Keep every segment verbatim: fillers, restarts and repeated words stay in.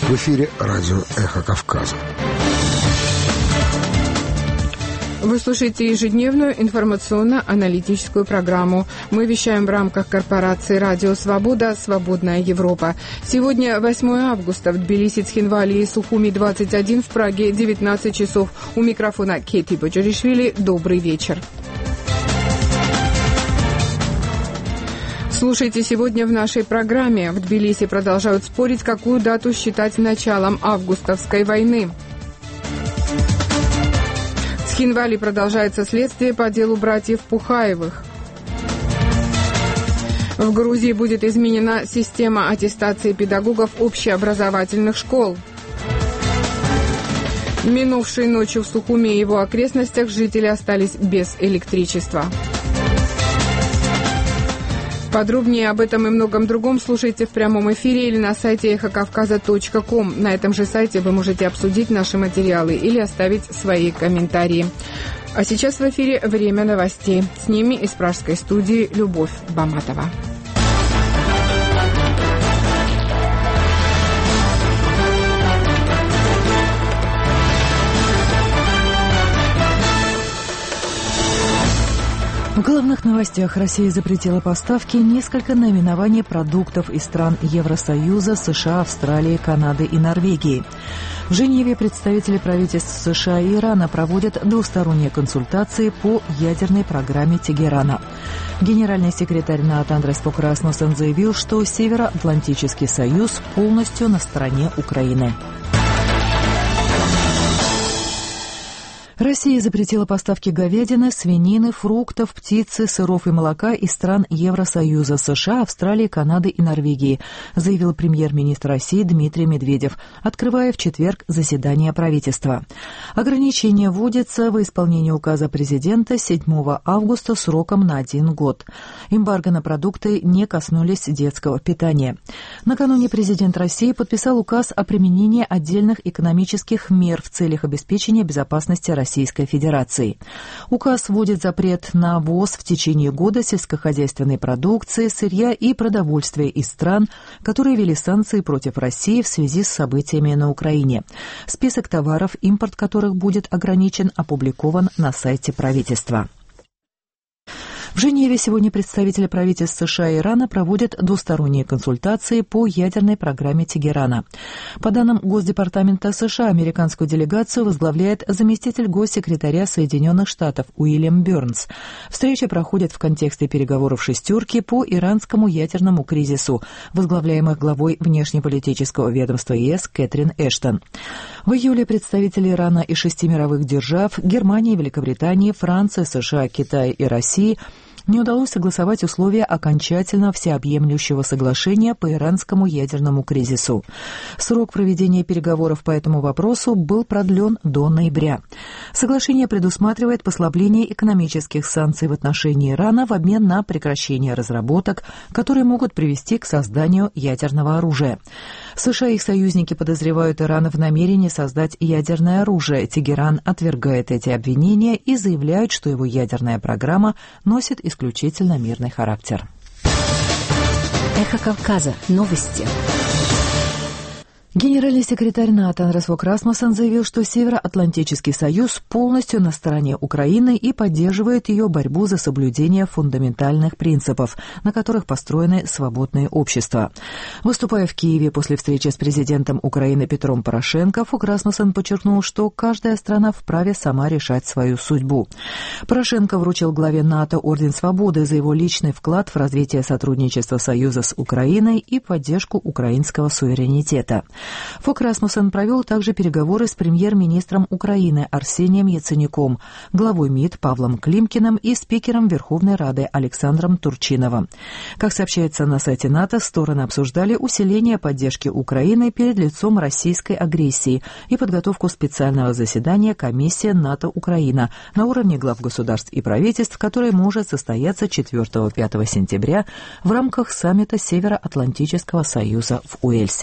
В эфире радио «Эхо Кавказа». Вы слушаете ежедневную информационно-аналитическую программу. Мы вещаем в рамках корпорации «Радио Свобода. Свободная Европа». Сегодня восьмое августа. В Тбилиси, Цхинвале и Сухуми двадцать один, в Праге девятнадцать часов. У микрофона Кети Бочаришвили. Добрый вечер. Слушайте сегодня в нашей программе. В Тбилиси продолжают спорить, какую дату считать началом августовской войны. В Цхинвале продолжается следствие по делу братьев Пухаевых. В Грузии будет изменена система аттестации педагогов общеобразовательных школ. Минувшей ночью в Сухуми и его окрестностях жители остались без электричества. Подробнее об этом и многом другом слушайте в прямом эфире или на сайте эхо кавказа точка ком. На этом же сайте вы можете обсудить наши материалы или оставить свои комментарии. А сейчас в эфире время новостей. С ними из пражской студии Любовь Баматова. В главных новостях: Россия запретила поставки несколько наименований продуктов из стран Евросоюза, США, Австралии, Канады и Норвегии. В Женеве представители правительств США и Ирана проводят двусторонние консультации по ядерной программе Тегерана. Генеральный секретарь НАТО Андрес Фок Расмуссен заявил, что Североатлантический союз полностью на стороне Украины. Россия запретила поставки говядины, свинины, фруктов, птицы, сыров и молока из стран Евросоюза, США, Австралии, Канады и Норвегии, заявил премьер-министр России Дмитрий Медведев, открывая в четверг заседание правительства. Ограничение вводится во исполнение указа президента седьмого августа сроком на один год. Эмбарго на продукты не коснулись детского питания. Накануне президент России подписал указ о применении отдельных экономических мер в целях обеспечения безопасности России. Российской Федерации. Указ вводит запрет на ввоз в течение года сельскохозяйственной продукции, сырья и продовольствия из стран, которые ввели санкции против России в связи с событиями на Украине. Список товаров, импорт которых будет ограничен, опубликован на сайте правительства. В Женеве сегодня представители правительств США и Ирана проводят двусторонние консультации по ядерной программе Тегерана. По данным Госдепартамента США, американскую делегацию возглавляет заместитель госсекретаря Соединенных Штатов Уильям Бёрнс. Встреча проходит в контексте переговоров «шестерки» по иранскому ядерному кризису, возглавляемых главой внешнеполитического ведомства ЕС Кэтрин Эштон. В июле представители Ирана и шести мировых держав — Германии, Великобритании, Франции, США, Китая и России — не удалось согласовать условия окончательно всеобъемлющего соглашения по иранскому ядерному кризису. Срок проведения переговоров по этому вопросу был продлен до ноября. Соглашение предусматривает послабление экономических санкций в отношении Ирана в обмен на прекращение разработок, которые могут привести к созданию ядерного оружия. США и их союзники подозревают Иран в намерении создать ядерное оружие. Тегеран отвергает эти обвинения и заявляет, что его ядерная программа носит исключительно мирный характер. Эхо Кавказа. Новости. Генеральный секретарь НАТО Андрес Фок Расмуссен заявил, что Североатлантический союз полностью на стороне Украины и поддерживает ее борьбу за соблюдение фундаментальных принципов, на которых построены свободные общества. Выступая в Киеве после встречи с президентом Украины Петром Порошенко, Фок Расмуссен подчеркнул, что каждая страна вправе сама решать свою судьбу. Порошенко вручил главе НАТО Орден Свободы за его личный вклад в развитие сотрудничества Союза с Украиной и поддержку украинского суверенитета. Фок Расмуссен провел также переговоры с премьер-министром Украины Арсением Яценюком, главой МИД Павлом Климкиным и спикером Верховной Рады Александром Турчиновым. Как сообщается на сайте НАТО, стороны обсуждали усиление поддержки Украины перед лицом российской агрессии и подготовку специального заседания комиссии НАТО-Украина на уровне глав государств и правительств, которое может состояться четвёртого-пятого сентября в рамках саммита Североатлантического союза в Уэльсе.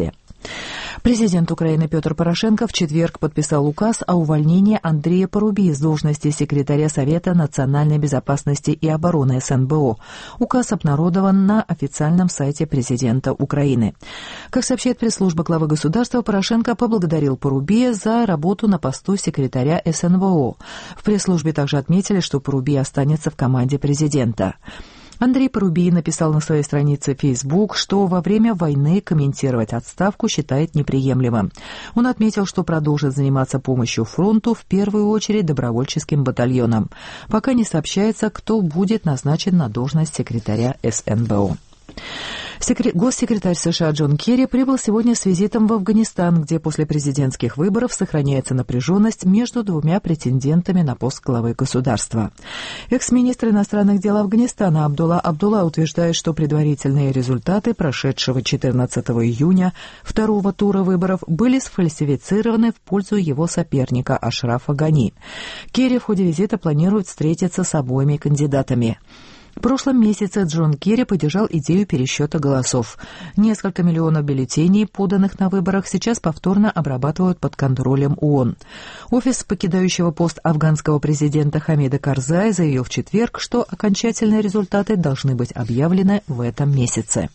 Президент Украины Петр Порошенко в четверг подписал указ о увольнении Андрея Парубии с должности секретаря Совета национальной безопасности и обороны эс эн бэ о. Указ обнародован на официальном сайте президента Украины. Как сообщает пресс-служба главы государства, Порошенко поблагодарил Парубия за работу на посту секретаря эс эн вэ о. В пресс-службе также отметили, что Парубий останется в команде президента. Андрей Парубий написал на своей странице в Facebook, что во время войны комментировать отставку считает неприемлемым. Он отметил, что продолжит заниматься помощью фронту, в первую очередь добровольческим батальонам. Пока не сообщается, кто будет назначен на должность секретаря эс эн бэ о. Госсекретарь США Джон Керри прибыл сегодня с визитом в Афганистан, где после президентских выборов сохраняется напряженность между двумя претендентами на пост главы государства. Экс-министр иностранных дел Афганистана Абдулла Абдулла утверждает, что предварительные результаты прошедшего четырнадцатого июня второго тура выборов были сфальсифицированы в пользу его соперника Ашрафа Гани. Керри в ходе визита планирует встретиться с обоими кандидатами. В прошлом месяце Джон Керри поддержал идею пересчета голосов. Несколько миллионов бюллетеней, поданных на выборах, сейчас повторно обрабатывают под контролем ООН. Офис покидающего пост афганского президента Хамида Карзая заявил в четверг, что окончательные результаты должны быть объявлены в этом месяце.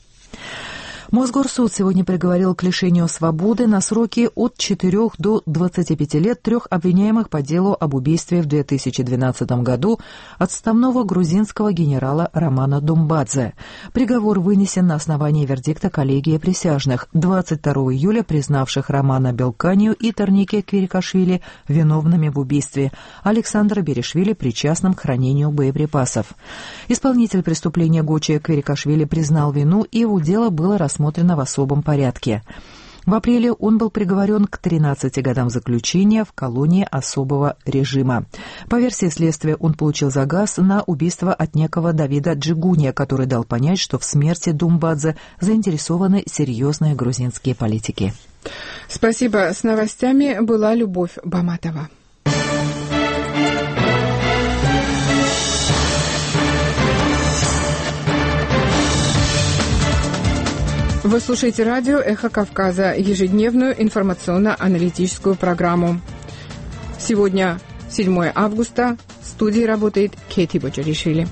Мосгорсуд сегодня приговорил к лишению свободы на сроки от четырёх до двадцати пяти лет трех обвиняемых по делу об убийстве в две тысячи двенадцатом году отставного грузинского генерала Романа Думбадзе. Приговор вынесен на основании вердикта коллегии присяжных, двадцать второго июля признавших Романа Белканию и Торнике Квирикашвили виновными в убийстве, Александра Беришвили причастным к хранению боеприпасов. Исполнитель преступления Гочи Квирикашвили признал вину, и его дело было рассмотрено в особом порядке. В апреле он был приговорен к тринадцати годам заключения в колонии особого режима. По версии следствия, он получил заказ на убийство от некого Давида Джигуния, который дал понять, что в смерти Думбадзе заинтересованы серьезные грузинские политики. Спасибо. С новостями была Любовь Баматова. Вы слушаете радио «Эхо Кавказа», ежедневную информационно-аналитическую программу. Сегодня седьмое августа. В студии работает Кейти Боджаришвили.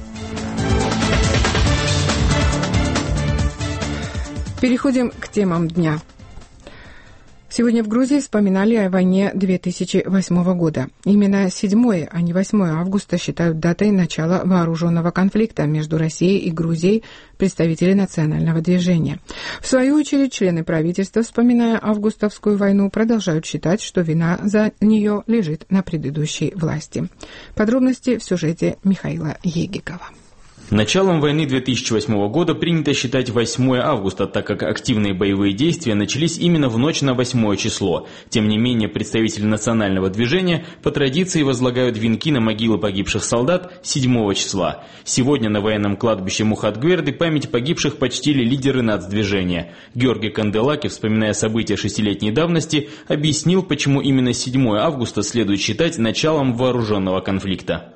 Переходим к темам дня. Сегодня в Грузии вспоминали о войне две тысячи восьмого года. Именно седьмое, а не восьмое августа считают датой начала вооруженного конфликта между Россией и Грузией представители национального движения. В свою очередь, члены правительства, вспоминая августовскую войну, продолжают считать, что вина за нее лежит на предыдущей власти. Подробности в сюжете Михаила Егикова. Началом войны две тысячи восьмого года принято считать восьмое августа, так как активные боевые действия начались именно в ночь на восьмое число. Тем не менее, представители национального движения по традиции возлагают венки на могилы погибших солдат седьмого числа. Сегодня на военном кладбище Мухатгверды память погибших почтили лидеры нацдвижения. Георгий Канделаки, вспоминая события шестилетней давности, объяснил, почему именно седьмое августа следует считать началом вооруженного конфликта.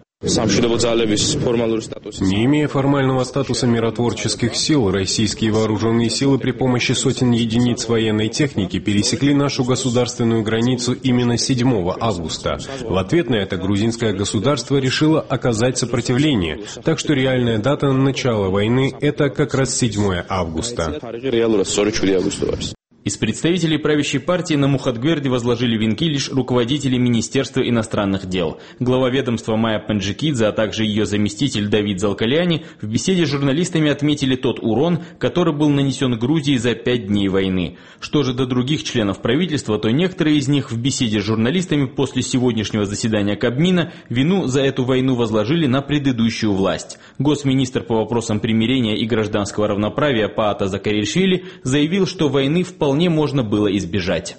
Не имея формального статуса миротворческих сил, российские вооруженные силы при помощи сотен единиц военной техники пересекли нашу государственную границу именно седьмого августа. В ответ на это грузинское государство решило оказать сопротивление, так что реальная дата начала войны – это как раз седьмое августа. Из представителей правящей партии на Мухатгверде возложили венки лишь руководители Министерства иностранных дел. Глава ведомства Майя Панджикидзе, а также ее заместитель Давид Залкаляни в беседе с журналистами отметили тот урон, который был нанесен Грузии за пять дней войны. Что же до других членов правительства, то некоторые из них в беседе с журналистами после сегодняшнего заседания Кабмина вину за эту войну возложили на предыдущую власть. Госминистр по вопросам примирения и гражданского равноправия Паата Закаришвили заявил, что войны вполне вполне можно было избежать.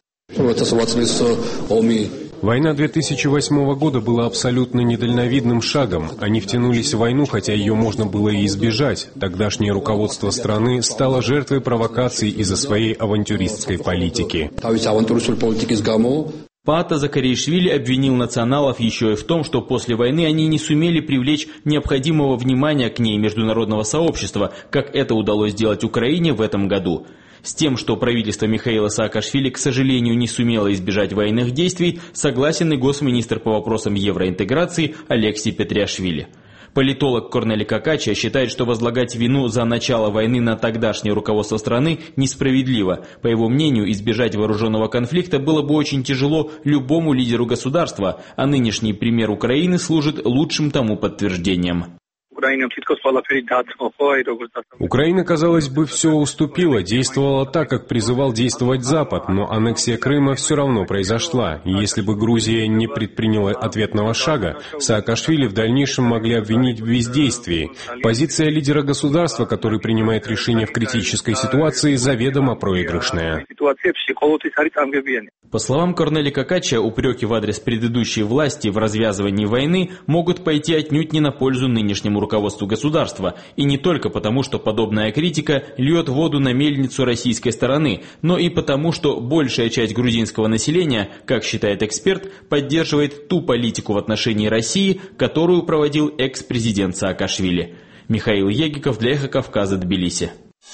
Война две тысячи восьмого года была абсолютно недальновидным шагом. Они втянулись в войну, хотя ее можно было и избежать. Тогдашнее руководство страны стало жертвой провокаций из-за своей авантюристской политики. Паата Закаришвили обвинил националов еще и в том, что после войны они не сумели привлечь необходимого внимания к ней международного сообщества, как это удалось сделать Украине в этом году. С тем, что правительство Михаила Саакашвили, к сожалению, не сумело избежать военных действий, согласен и госминистр по вопросам евроинтеграции Алексей Петриашвили. Политолог Корнели Какача считает, что возлагать вину за начало войны на тогдашнее руководство страны несправедливо. По его мнению, избежать вооруженного конфликта было бы очень тяжело любому лидеру государства, а нынешний пример Украины служит лучшим тому подтверждением. Украина, казалось бы, все уступила, действовала так, как призывал действовать Запад, но аннексия Крыма все равно произошла. И если бы Грузия не предприняла ответного шага, Саакашвили в дальнейшем могли обвинить в бездействии. Позиция лидера государства, который принимает решения в критической ситуации, заведомо проигрышная. По словам Корнели Какача, упреки в адрес предыдущей власти в развязывании войны могут пойти отнюдь не на пользу нынешнему руководству государства, и не только потому, что подобная критика льет воду на мельницу российской стороны, но и потому, что большая часть грузинского населения, как считает эксперт, поддерживает ту политику в отношении России, которую проводил экс-президент Саакашвили. Михаил Егиков для «Эхо Кавказа», Тбилиси.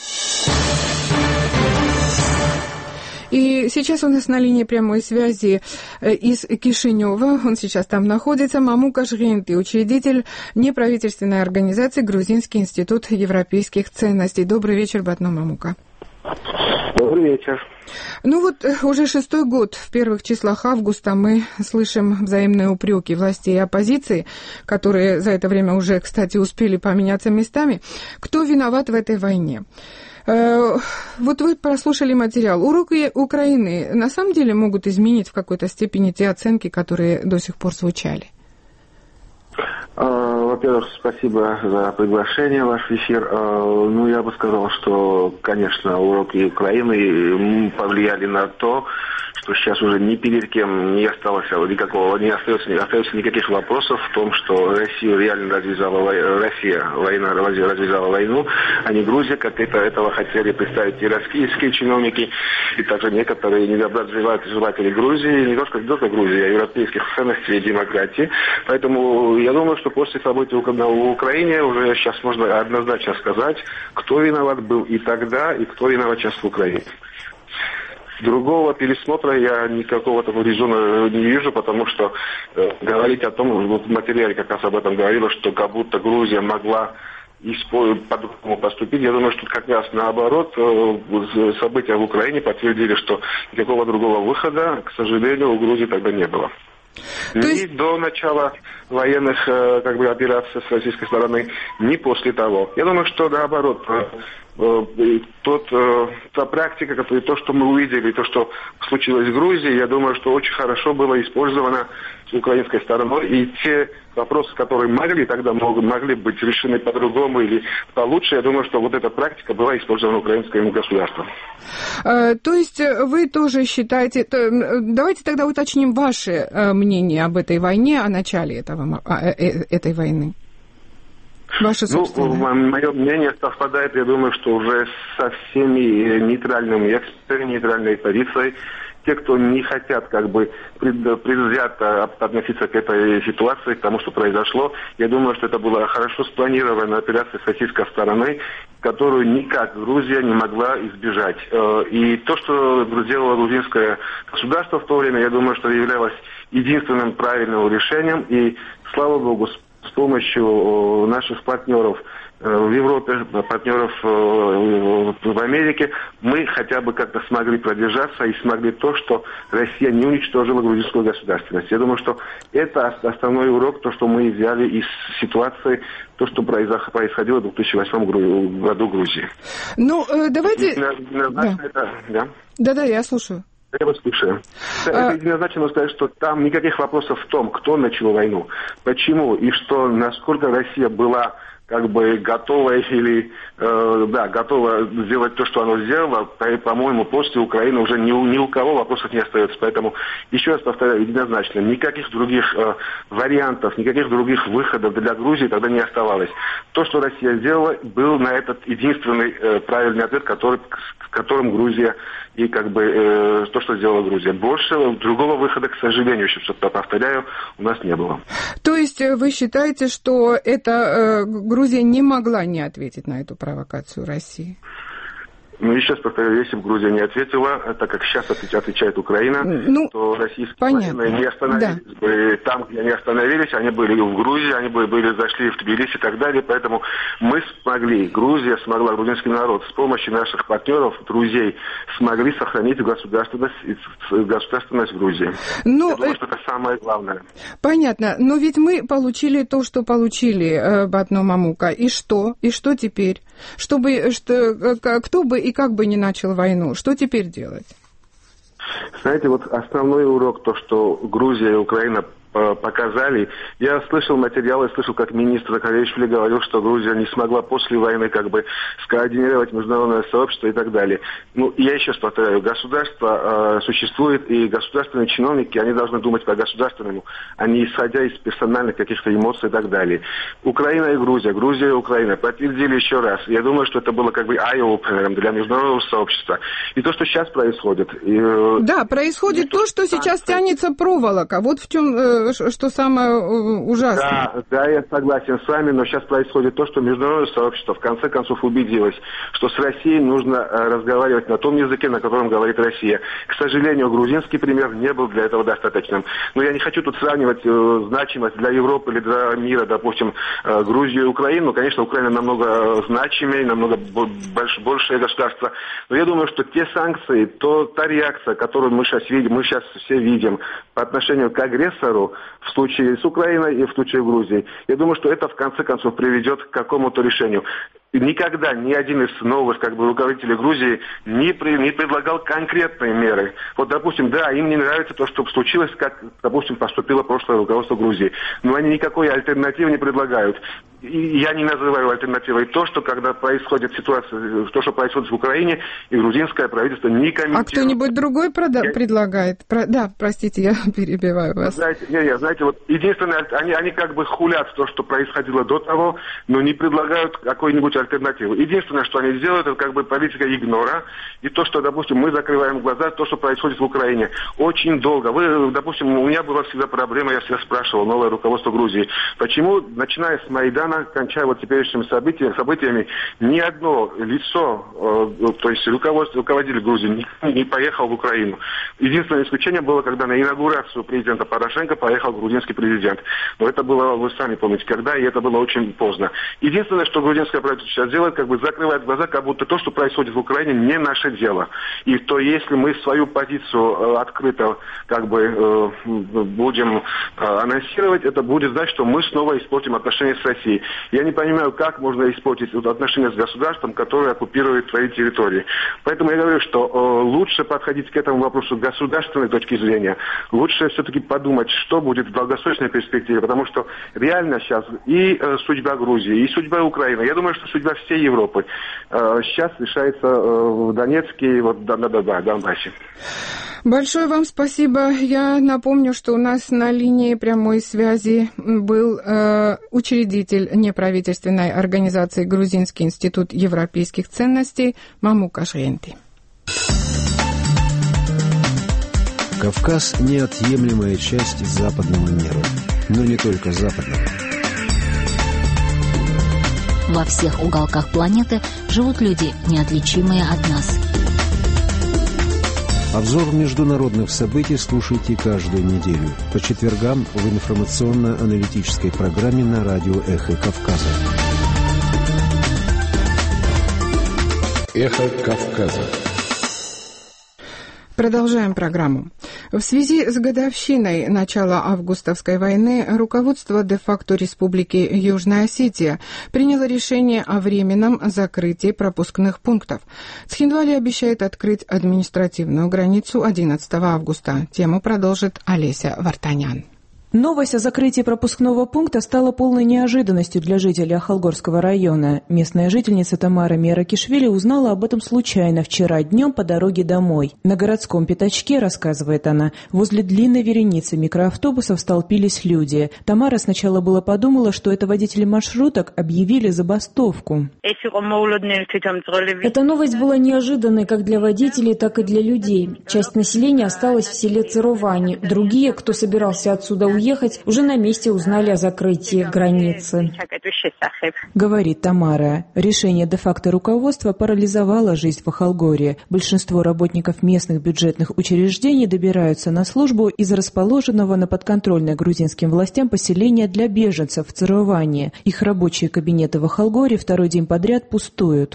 И сейчас у нас на линии прямой связи из Кишинева, он сейчас там находится, Мамука Жгенти, учредитель неправительственной организации «Грузинский институт европейских ценностей». Добрый вечер, Батно Мамука. Добрый вечер. Ну вот уже шестой год в первых числах августа мы слышим взаимные упреки властей и оппозиции, которые за это время уже, кстати, успели поменяться местами. Кто виноват в этой войне? Вот вы прослушали материал. Уроки Украины на самом деле могут изменить в какой-то степени те оценки, которые до сих пор звучали? Во-первых, спасибо за приглашение в ваш эфир. Ну, я бы сказал, что, конечно, уроки Украины повлияли на то, что сейчас уже ни перед кем не осталось никакого, не остается, не остается никаких вопросов в том, что Россия реально развязала, Россия война, развязала войну, а не Грузия, как это, этого хотели представить и российские чиновники, и также некоторые недоброжелатели Грузии, не только, не только Грузии, а европейских ценностей и демократии. Поэтому я думаю, что после событий в Украине уже сейчас можно однозначно сказать, кто виноват был и тогда, и кто виноват сейчас в Украине. Другого пересмотра я никакого такого резона не вижу, потому что э, говорить о том, вот в материале как раз об этом говорилось, что как будто Грузия могла по-другому поступить. Я думаю, что как раз наоборот, э, события в Украине подтвердили, что никакого другого выхода, к сожалению, у Грузии тогда не было. Ни есть... до начала военных как бы, операций с российской стороны, ни после того. Я думаю, что наоборот, тот, та практика, которая, то, что мы увидели, то, что случилось в Грузии, я думаю, что очень хорошо было использовано с украинской стороной. И те вопросы, которые могли тогда могли быть решены по-другому или получше, я думаю, что вот эта практика была использована украинским государством. А, то есть вы тоже считаете... То, давайте тогда уточним ваше мнение об этой войне, о начале этого, этой войны. Ваше собственное. Ну, мое мнение совпадает, я думаю, что уже со всеми нейтральными экспертами, нейтральной позицией, те, кто не хотят как бы предвзято относиться к этой ситуации, к тому, что произошло, я думаю, что это была хорошо спланированная операция с российской стороны, которую никак Грузия не могла избежать. И то, что сделало грузинское государство в то время, я думаю, что являлось единственным правильным решением. И, слава богу, с помощью наших партнеров в Европе, партнеров в Америке, мы хотя бы как-то смогли продержаться и смогли то, что Россия не уничтожила грузинскую государственность. Я думаю, что это основной урок, то, что мы взяли из ситуации, то, что происходило в две тысячи восьмом году в Грузии. Ну, давайте... Да. Это, да? Да-да, я слушаю. Я вас слушаю. Это единозначно сказать, что там никаких вопросов в том, кто начал войну, почему и что, насколько Россия была как бы готова или э, да, готова сделать то, что она сделала. По-моему, после Украины уже ни у, ни у кого вопросов не остается. Поэтому, еще раз повторяю, единозначно, никаких других э, вариантов, никаких других выходов для Грузии тогда не оставалось. То, что Россия сделала, был на этот единственный э, правильный ответ, который, которым Грузия и как бы э, то, что сделала Грузия. Больше другого выхода, к сожалению, еще что-то повторяю, у нас не было. То есть вы считаете, что это э, Грузия не могла не ответить на эту провокацию России? Ну, еще раз повторю, если бы Грузия не ответила, так как сейчас отвечает Украина, ну, то российские военные не остановились да. бы там, где они остановились, они были в Грузии, они были, были зашли в Тбилиси и так далее, поэтому мы смогли, Грузия смогла, грузинский народ с помощью наших партнеров, друзей, смогли сохранить государственность, государственность Грузии. Ну, Я думаю, что это самое главное. Понятно, но ведь мы получили то, что получили, Батно Мамука, и что? И что теперь? Чтобы, что, кто бы и как бы не начал войну, что теперь делать? Знаете, вот основной урок, то, что Грузия и Украина показали. Я слышал материалы, слышал, как министр Закаревичвили говорил, что Грузия не смогла после войны как бы скоординировать международное сообщество и так далее. Ну, я еще раз повторяю, государство э, существует, и государственные чиновники, они должны думать по государственному, а не исходя из персональных каких-то эмоций и так далее. Украина и Грузия, Грузия и Украина подтвердили еще раз. Я думаю, что это было как бы eye-opener для международного сообщества. И то, что сейчас происходит... И, э, да, происходит то, что сейчас тянется проволока. Вот в чем... Э, что самое ужасное. Да, да, я согласен с вами, но сейчас происходит то, что международное сообщество в конце концов убедилось, что с Россией нужно разговаривать на том языке, на котором говорит Россия. К сожалению, грузинский пример не был для этого достаточным. Но я не хочу тут сравнивать э, значимость для Европы или для мира, допустим, э, Грузию и Украину. Конечно, Украина намного значимее, намного больш, большее государство. Но я думаю, что те санкции, то, та реакция, которую мы сейчас видим, мы сейчас все видим по отношению к агрессору, в случае с Украиной и в случае с Грузией. Я думаю, что это в конце концов приведет к какому-то решению. Никогда ни один из новых как бы, руководителей Грузии не, при, не предлагал конкретные меры. Вот, допустим, да, им не нравится то, что случилось, как, допустим, поступило прошлое руководство Грузии. Но они никакой альтернативы не предлагают. И я не называю альтернативой то, что когда происходит ситуация, то, что происходит в Украине, и грузинское правительство не комментирует. А кто-нибудь другой прода- я... предлагает? Про... Да, простите, я перебиваю вас. Знаете, не, не, знаете, вот единственное, они, они как бы хулят то, что происходило до того, но не предлагают какой-нибудь альтернативу. Единственное, что они делают, это как бы политика игнора. И то, что, допустим, мы закрываем глаза, то, что происходит в Украине. Очень долго. Вы, допустим, у меня была всегда проблема, я всегда спрашивал, новое руководство Грузии, почему, начиная с Майдана, кончая вот теперешними событиями, событиями, ни одно лицо, э, то есть руководство, руководитель Грузии, не, не поехал в Украину. Единственное исключение было, когда на инаугурацию президента Порошенко поехал грузинский президент. Но это было, вы сами помните, когда, и это было очень поздно. Единственное, что грузинское правительство сейчас делает, как бы закрывает глаза, как будто то, что происходит в Украине, не наше дело. И то, если мы свою позицию э, открыто как бы э, будем э, анонсировать, это будет значит, что мы снова испортим отношения с Россией. Я не понимаю, как можно испортить отношения с государством, которое оккупирует свои территории. Поэтому я говорю, что э, лучше подходить к этому вопросу с государственной точки зрения. Лучше все-таки подумать, что будет в долгосрочной перспективе, потому что реально сейчас и э, судьба Грузии, и судьба Украины, я думаю, что судьба всей Европы э, сейчас решается э, в Донецке и вот, да, да, да, да, Донбассе. Большое вам спасибо. Я напомню, что у нас на линии прямой связи был э, учредитель неправительственной организации «Грузинский институт европейских ценностей» Мамука Шенти. Кавказ – неотъемлемая часть западного мира, но не только западного. Во всех уголках планеты живут люди, неотличимые от нас. Обзор международных событий слушайте каждую неделю по четвергам в информационно-аналитической программе на радио «Эхо Кавказа». «Эхо Кавказа». Продолжаем программу. В связи с годовщиной начала августовской войны руководство де-факто Республики Южная Осетия приняло решение о временном закрытии пропускных пунктов. Цхинвали обещает открыть административную границу одиннадцатого августа. Тему продолжит Олеся Вартанян. Новость о закрытии пропускного пункта стала полной неожиданностью для жителей Ахалгорского района. Местная жительница Тамара Меракишвили узнала об этом случайно вчера днем по дороге домой. На городском пятачке, рассказывает она, возле длинной вереницы микроавтобусов столпились люди. Тамара сначала было подумала, что это водители маршруток объявили забастовку. Эта новость была неожиданной как для водителей, так и для людей. Часть населения осталась в селе Цировани. Другие, кто собирался отсюда уехать, Уехать, уже на месте узнали о закрытии границы. Говорит Тамара. Решение де-факто руководства парализовало жизнь в Ахалгоре. Большинство работников местных бюджетных учреждений добираются на службу из расположенного на подконтрольной грузинским властям поселения для беженцев в Цироване. Их рабочие кабинеты в Ахалгоре второй день подряд пустуют.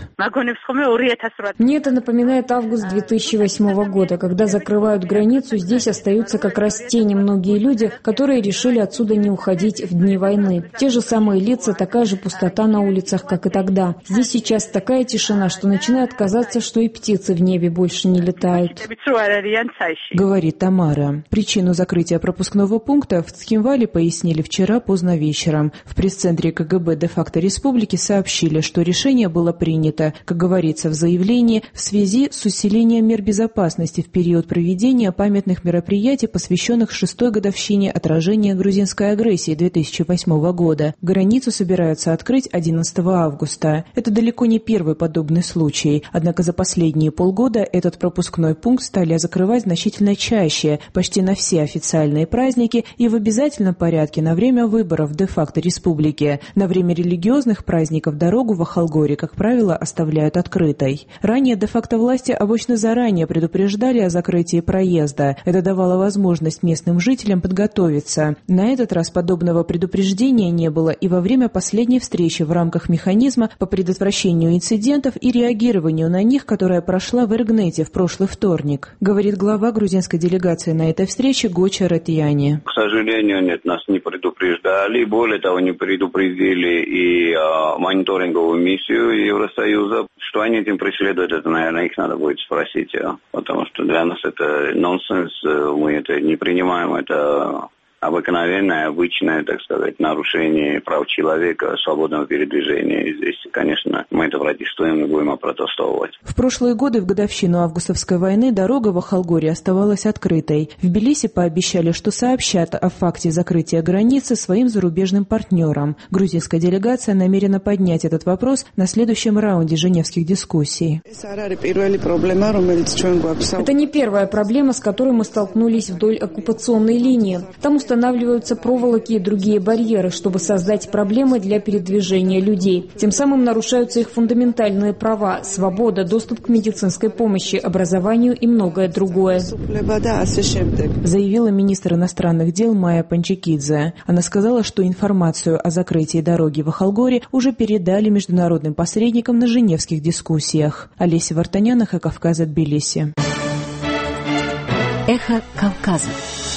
Мне это напоминает август две тысячи восьмого года, когда закрывают границу, здесь остаются как раз те немногие люди, которые решили отсюда не уходить в дни войны. Те же самые лица, такая же пустота на улицах, как и тогда. Здесь сейчас такая тишина, что начинает казаться, что и птицы в небе больше не летают. Говорит Тамара. Причину закрытия пропускного пункта в Цхинвале пояснили вчера поздно вечером. В пресс-центре ка гэ бэ де-факто республики сообщили, что решение было принято, как говорится в заявлении, в связи с усилением мер безопасности в период проведения памятных мероприятий, посвященных шестой годовщине отражения грузинской агрессии две тысячи восьмого года. Границу собираются открыть одиннадцатого августа. Это далеко не первый подобный случай. Однако за последние полгода этот пропускной пункт стали закрывать значительно чаще, почти на все официальные праздники и в обязательном порядке на время выборов де-факто республики. На время религиозных праздников дорогу в Ахалгоре, как правило, оставляют открытой. Ранее де-факто власти обычно заранее предупреждали о закрытии проезда. Это давало возможность местным жителям подготовиться. На этот раз подобного предупреждения не было и во время последней встречи в рамках механизма по предотвращению инцидентов и реагированию на них, которая прошла в Эргнете в прошлый вторник, говорит глава грузинской делегации на этой встрече Гоча Ратьяни. К сожалению, нет, нас не предупреждали. Более того, не предупредили и а, мониторинговую миссию Евросоюза. Что они этим преследуют, это, наверное, их надо будет спросить, потому что для нас это нонсенс, мы это не принимаем, это обыкновенное, обычное, так сказать, нарушение прав человека, свободного передвижения. И здесь, конечно, мы это протестуем и будем протестовать. В прошлые годы, в годовщину августовской войны, дорога в Ахалгоре оставалась открытой. В Тбилиси пообещали, что сообщат о факте закрытия границы своим зарубежным партнерам. Грузинская делегация намерена поднять этот вопрос на следующем раунде женевских дискуссий. Это не первая проблема, с которой мы столкнулись вдоль оккупационной линии. Там устанавливаются проволоки и другие барьеры, чтобы создать проблемы для передвижения людей. Тем самым нарушаются их фундаментальные права, свобода, доступ к медицинской помощи, образованию и многое другое. Заявила министр иностранных дел Майя Панчикидзе. Она сказала, что информацию о закрытии дороги в Ахалгоре уже передали международным посредникам на женевских дискуссиях. Олеся Вартанян, Эхо Кавказа, Тбилиси. Эхо Кавказа.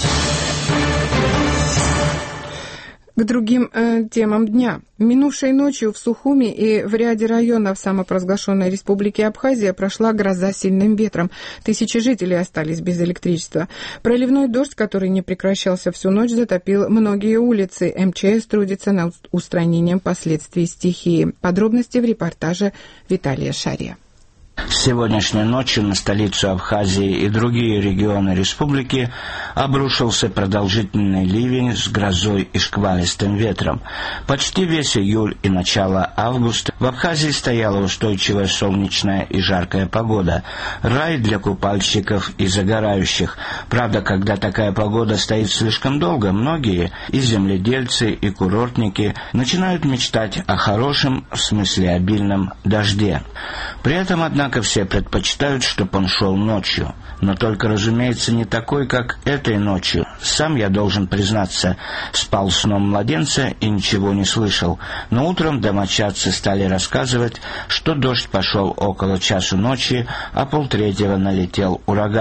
К другим э, темам дня. Минувшей ночью в Сухуми и в ряде районов самопровозглашенной республики Абхазия прошла гроза с сильным ветром. Тысячи жителей остались без электричества. Проливной дождь, который не прекращался всю ночь, затопил многие улицы. эм че эс трудится над устранением последствий стихии. Подробности в репортаже Виталия Шария. Сегодняшней ночью на столицу Абхазии и другие регионы республики обрушился продолжительный ливень с грозой и шквалистым ветром. Почти весь июль и начало августа в Абхазии стояла устойчивая солнечная и жаркая погода. Рай для купальщиков и загорающих. Правда, когда такая погода стоит слишком долго, многие, и земледельцы, и курортники, начинают мечтать о хорошем, в смысле обильном, дожде. При этом, однако, все предпочитают, чтобы он шел ночью. Но только, разумеется, не такой, как этой ночью. Сам я, должен признаться, спал сном младенца и ничего не слышал. Но утром домочадцы стали рассказывать, что дождь пошел около часу ночи, а полтретьего налетел ураган.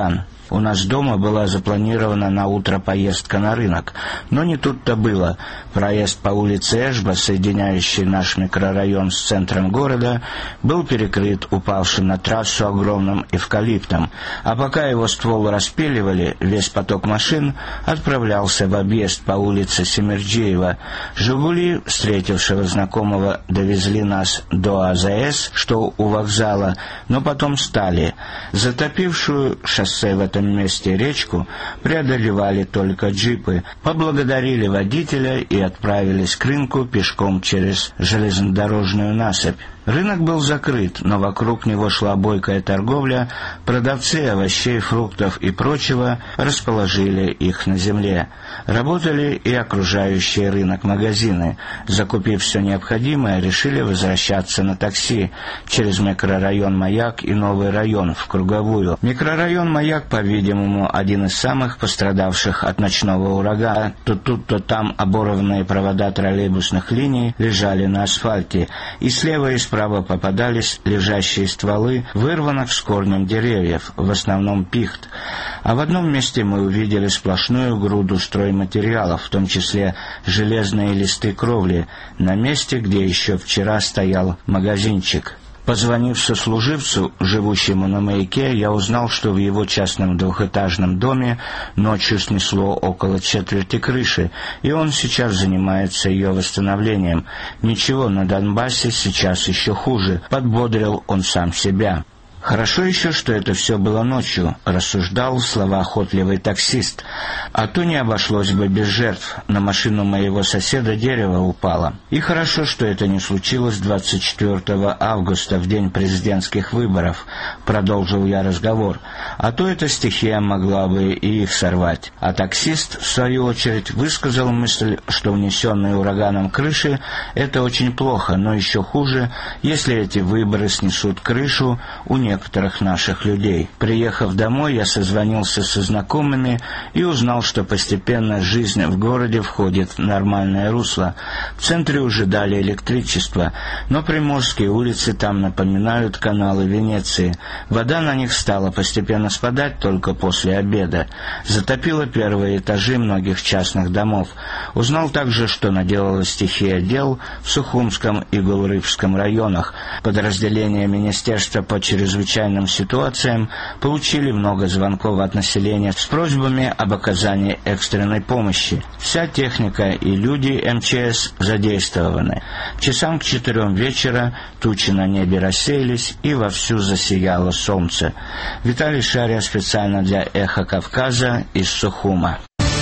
У нас дома была запланирована на утро поездка на рынок, но не тут-то было. Проезд по улице Эшба, соединяющий наш микрорайон с центром города, был перекрыт упавшим на трассу огромным эвкалиптом, а пока его ствол распиливали, весь поток машин отправлялся в объезд по улице Семерджиева. «Жигули», встретившего знакомого, довезли нас до АЗС, что у вокзала, но потом стали. Затопившую шоссе в этом месте речку преодолевали только джипы, поблагодарили водителя и отправились к рынку пешком через железнодорожную насыпь. Рынок был закрыт, но вокруг него шла бойкая торговля, продавцы овощей, фруктов и прочего расположили их на земле. Работали и окружающие рынок магазины. Закупив все необходимое, решили возвращаться на такси через микрорайон «Маяк» и новый район в Круговую. Микрорайон «Маяк», по-видимому, один из самых пострадавших от ночного урагана. То тут, то там оборванные провода троллейбусных линий лежали на асфальте, и слева и справа попадались лежащие стволы вырванных с корнем деревьев, в основном пихт. А в одном месте мы увидели сплошную груду стройматериалов, в том числе железные листы кровли, на месте, где еще вчера стоял магазинчик. Позвонив сослуживцу, живущему на Маяке, я узнал, что в его частном двухэтажном доме ночью снесло около четверти крыши, и он сейчас занимается ее восстановлением. «Ничего, на Донбассе сейчас еще хуже», — подбодрил он сам себя. «Хорошо еще, что это все было ночью», — рассуждал словоохотливый таксист. «А то не обошлось бы без жертв. На машину моего соседа дерево упало. И хорошо, что это не случилось двадцать четвёртого августа, в день президентских выборов», — продолжил я разговор. «А то эта стихия могла бы и их сорвать». А таксист, в свою очередь, высказал мысль, что унесенные ураганом крыши — это очень плохо, но еще хуже, если эти выборы снесут крышу у некоторых наших людей. Приехав домой, я созвонился со знакомыми и узнал, что постепенно жизнь в городе входит в нормальное русло. В центре уже дали электричество, но приморские улицы там напоминают каналы Венеции. Вода на них стала постепенно спадать только после обеда. Затопило первые этажи многих частных домов. Узнал также, что наделала стихия дел в Сухумском и Гулрыбском районах. Подразделения Министерства по чрезвычайным чрезвычайным ситуациям получили много звонков от населения с просьбами об оказании экстренной помощи. Вся техника и люди эм че эс задействованы. Часам к четырем вечера тучи на небе рассеялись, и вовсю засияло солнце. Виталий Шария специально для «Эхо Кавказа» из Сухума.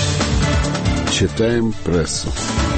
Читаем прессу.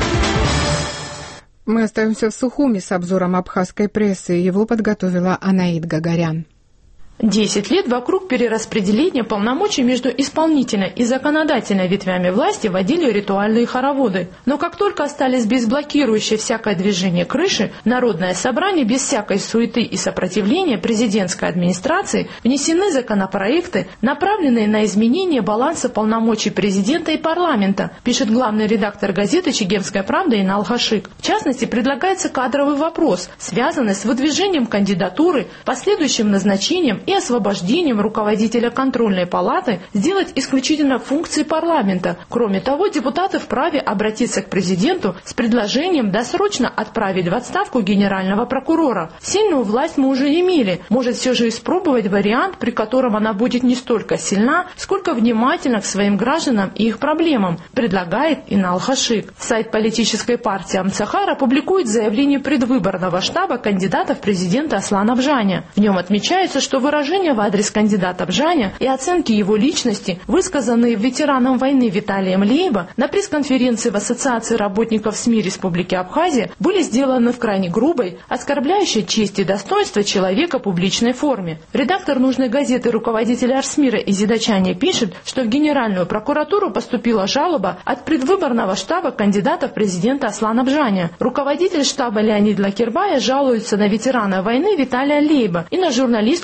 Мы остаемся в Сухуме с обзором абхазской прессы. Его подготовила Анаид Гагарян. Десять лет вокруг перераспределения полномочий между исполнительной и законодательной ветвями власти водили ритуальные хороводы. Но как только остались без блокирующей всякое движение крыши, Народное собрание без всякой суеты и сопротивления президентской администрации внесены законопроекты, направленные на изменение баланса полномочий президента и парламента, пишет главный редактор газеты «Чегемская правда» Инал Хашик. В частности, предлагается кадровый вопрос, связанный с выдвижением кандидатуры, последующим назначением и освобождением руководителя контрольной палаты сделать исключительно функции парламента. Кроме того, депутаты вправе обратиться к президенту с предложением досрочно отправить в отставку генерального прокурора. Сильную власть мы уже имели. Может все же испробовать вариант, при котором она будет не столько сильна, сколько внимательна к своим гражданам и их проблемам, предлагает Инал Хашик. Сайт политической партии Амцахара публикует заявление предвыборного штаба кандидата в президенты Аслана Бжаня. В нем отмечается, что выражение Выражения в адрес кандидата Бжаня и оценки его личности, высказанные ветераном войны Виталием Лейба на пресс-конференции в Ассоциации работников СМИ Республики Абхазия, были сделаны в крайне грубой, оскорбляющей честь и достоинство человека публичной форме. Редактор нужной газеты, руководитель Арсмира Изидачане, пишет, что в Генеральную прокуратуру поступила жалоба от предвыборного штаба кандидата в президенты Аслана Бжаня. Руководитель штаба Леонид Лакербая жалуется на ветерана войны Виталия Лейба и на журналистку Изиду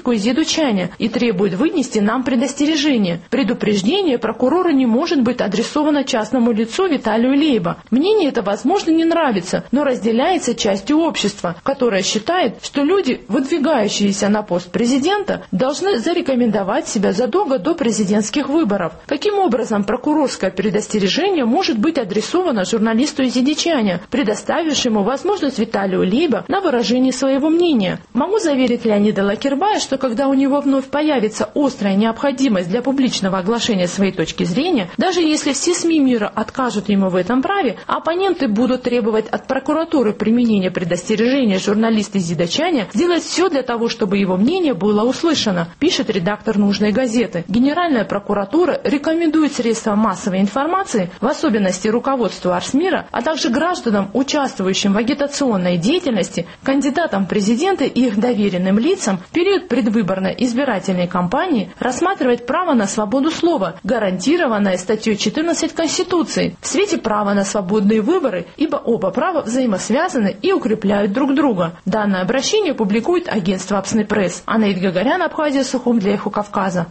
азербайджане и требует вынести нам предостережение. Предупреждение прокурора не может быть адресовано частному лицу Виталию Лейба. Мнение это, возможно, не нравится, но разделяется частью общества, которое считает, что люди, выдвигающиеся на пост президента, должны зарекомендовать себя задолго до президентских выборов. Каким образом прокурорское предостережение может быть адресовано журналисту из Зидичаня, предоставившему возможность Виталию Лейба на выражение своего мнения? Могу заверить Леонида Лакербая, что когда у него вновь появится острая необходимость для публичного оглашения своей точки зрения, даже если все СМИ мира откажут ему в этом праве, оппоненты будут требовать от прокуратуры применения предостережения журналиста из Зидичаня сделать все для того, чтобы его мнение было услышано, пишет редактор нужной газеты. Генеральная прокуратура рекомендует средствам массовой информации, в особенности руководству Арсмира, а также гражданам, участвующим в агитационной деятельности, кандидатам в президенты и их доверенным лицам в период предвыборной избирательной кампании рассматривать право на свободу слова, гарантированное статьей четырнадцать Конституции, в свете права на свободные выборы, ибо оба права взаимосвязаны и укрепляют друг друга. Данное обращение публикует агентство Апсны Пресс. Анаид Гагарян, Абхазия, Сухум для Эхо Кавказа.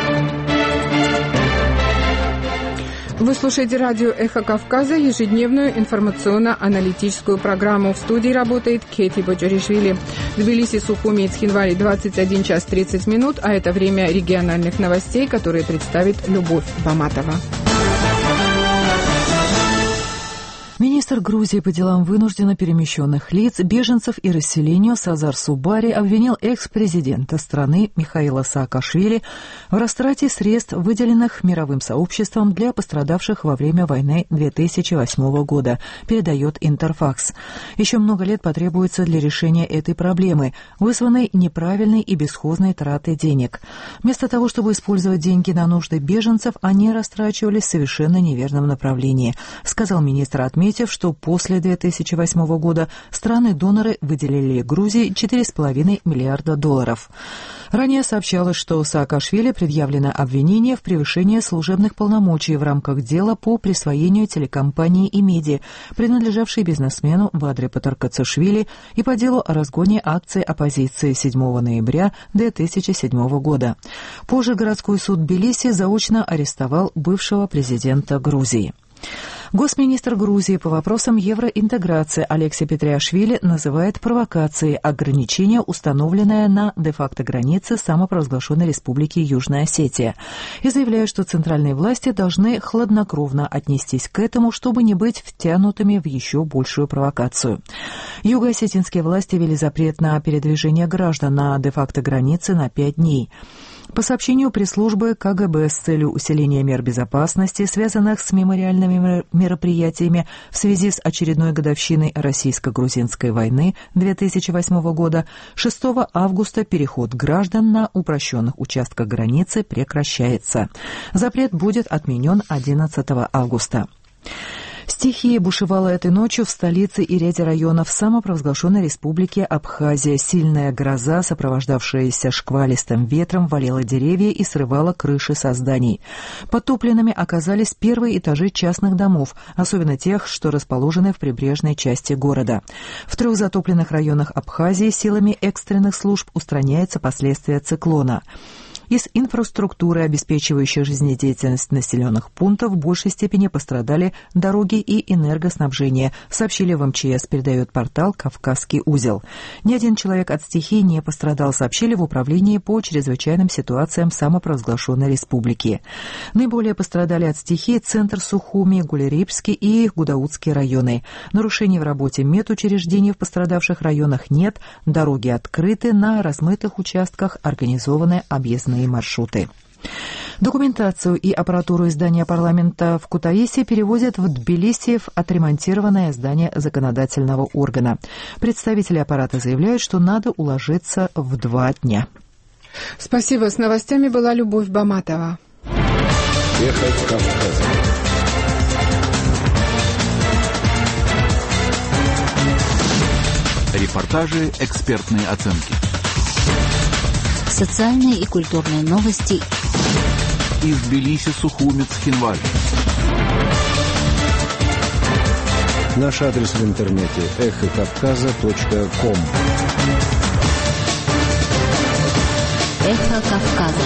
Вы слушаете радио «Эхо Кавказа», ежедневную информационно-аналитическую программу. В студии работает Кети Боджоришвили. В Тбилиси, Сухуми и Цхинвали двадцать один час тридцать минут, а это время региональных новостей, которые представит Любовь Баматова. Министр Грузии по делам вынужденно перемещенных лиц, беженцев и расселению Сазар Субари обвинил экс-президента страны Михаила Саакашвили в растрате средств, выделенных мировым сообществом для пострадавших во время войны две тысячи восьмого года, передает Интерфакс. Еще много лет потребуется для решения этой проблемы, вызванной неправильной и бесхозной тратой денег. Вместо того, чтобы использовать деньги на нужды беженцев, они растрачивались в совершенно неверном направлении, сказал министр, отметив, что после две тысячи восьмого года страны-доноры выделили Грузии четыре с половиной миллиарда долларов. Ранее сообщалось, что Саакашвили предъявлено обвинение в превышении служебных полномочий в рамках дела по присвоению телекомпании «Имеди», принадлежавшей бизнесмену Бадре Патаркацишвили, и по делу о разгоне акций оппозиции седьмого ноября две тысячи седьмого года. Позже городской суд Тбилиси заочно арестовал бывшего президента Грузии. Госминистр Грузии по вопросам евроинтеграции Алексей Петриашвили называет провокацией ограничения, установленное на де-факто границе самопровозглашенной республики Южная Осетия, и заявляет, что центральные власти должны хладнокровно отнестись к этому, чтобы не быть втянутыми в еще большую провокацию. Юго-осетинские власти ввели запрет на передвижение граждан на де-факто границе на пять дней. По сообщению пресс-службы ка гэ бэ, с целью усиления мер безопасности, связанных с мемориальными мероприятиями в связи с очередной годовщиной российско-грузинской войны две тысячи восьмого года, шестого августа переход граждан на упрощенных участках границы прекращается. Запрет будет отменен одиннадцатого августа. Стихия бушевала этой ночью в столице и ряде районов самопровозглашенной республики Абхазия. Сильная гроза, сопровождавшаяся шквалистым ветром, валила деревья и срывала крыши со зданий. Подтопленными оказались первые этажи частных домов, особенно тех, что расположены в прибрежной части города. В трех затопленных районах Абхазии силами экстренных служб устраняются последствия циклона. Из инфраструктуры, обеспечивающей жизнедеятельность населенных пунктов, в большей степени пострадали дороги и энергоснабжение, сообщили в эм че эс, передает портал «Кавказский узел». Ни один человек от стихии не пострадал, сообщили в управлении по чрезвычайным ситуациям самопровозглашенной республики. Наиболее пострадали от стихии центр Сухуми, Гулерипский и Гудаутский районы. Нарушений в работе медучреждений в пострадавших районах нет, дороги открыты, на размытых участках организованы объездные маршруты. Документацию и аппаратуру издания парламента в Кутаиси перевозят в Тбилиси в отремонтированное здание законодательного органа. Представители аппарата заявляют, что надо уложиться в два дня. Спасибо. С новостями была Любовь Баматова. Эхо Кавказа. Репортажи, экспертные оценки. Социальные и культурные новости из Тбилиси, Сухуми, Цхинвали. Наш адрес в интернете эхо кавказа точка ком. Эхо Кавказа.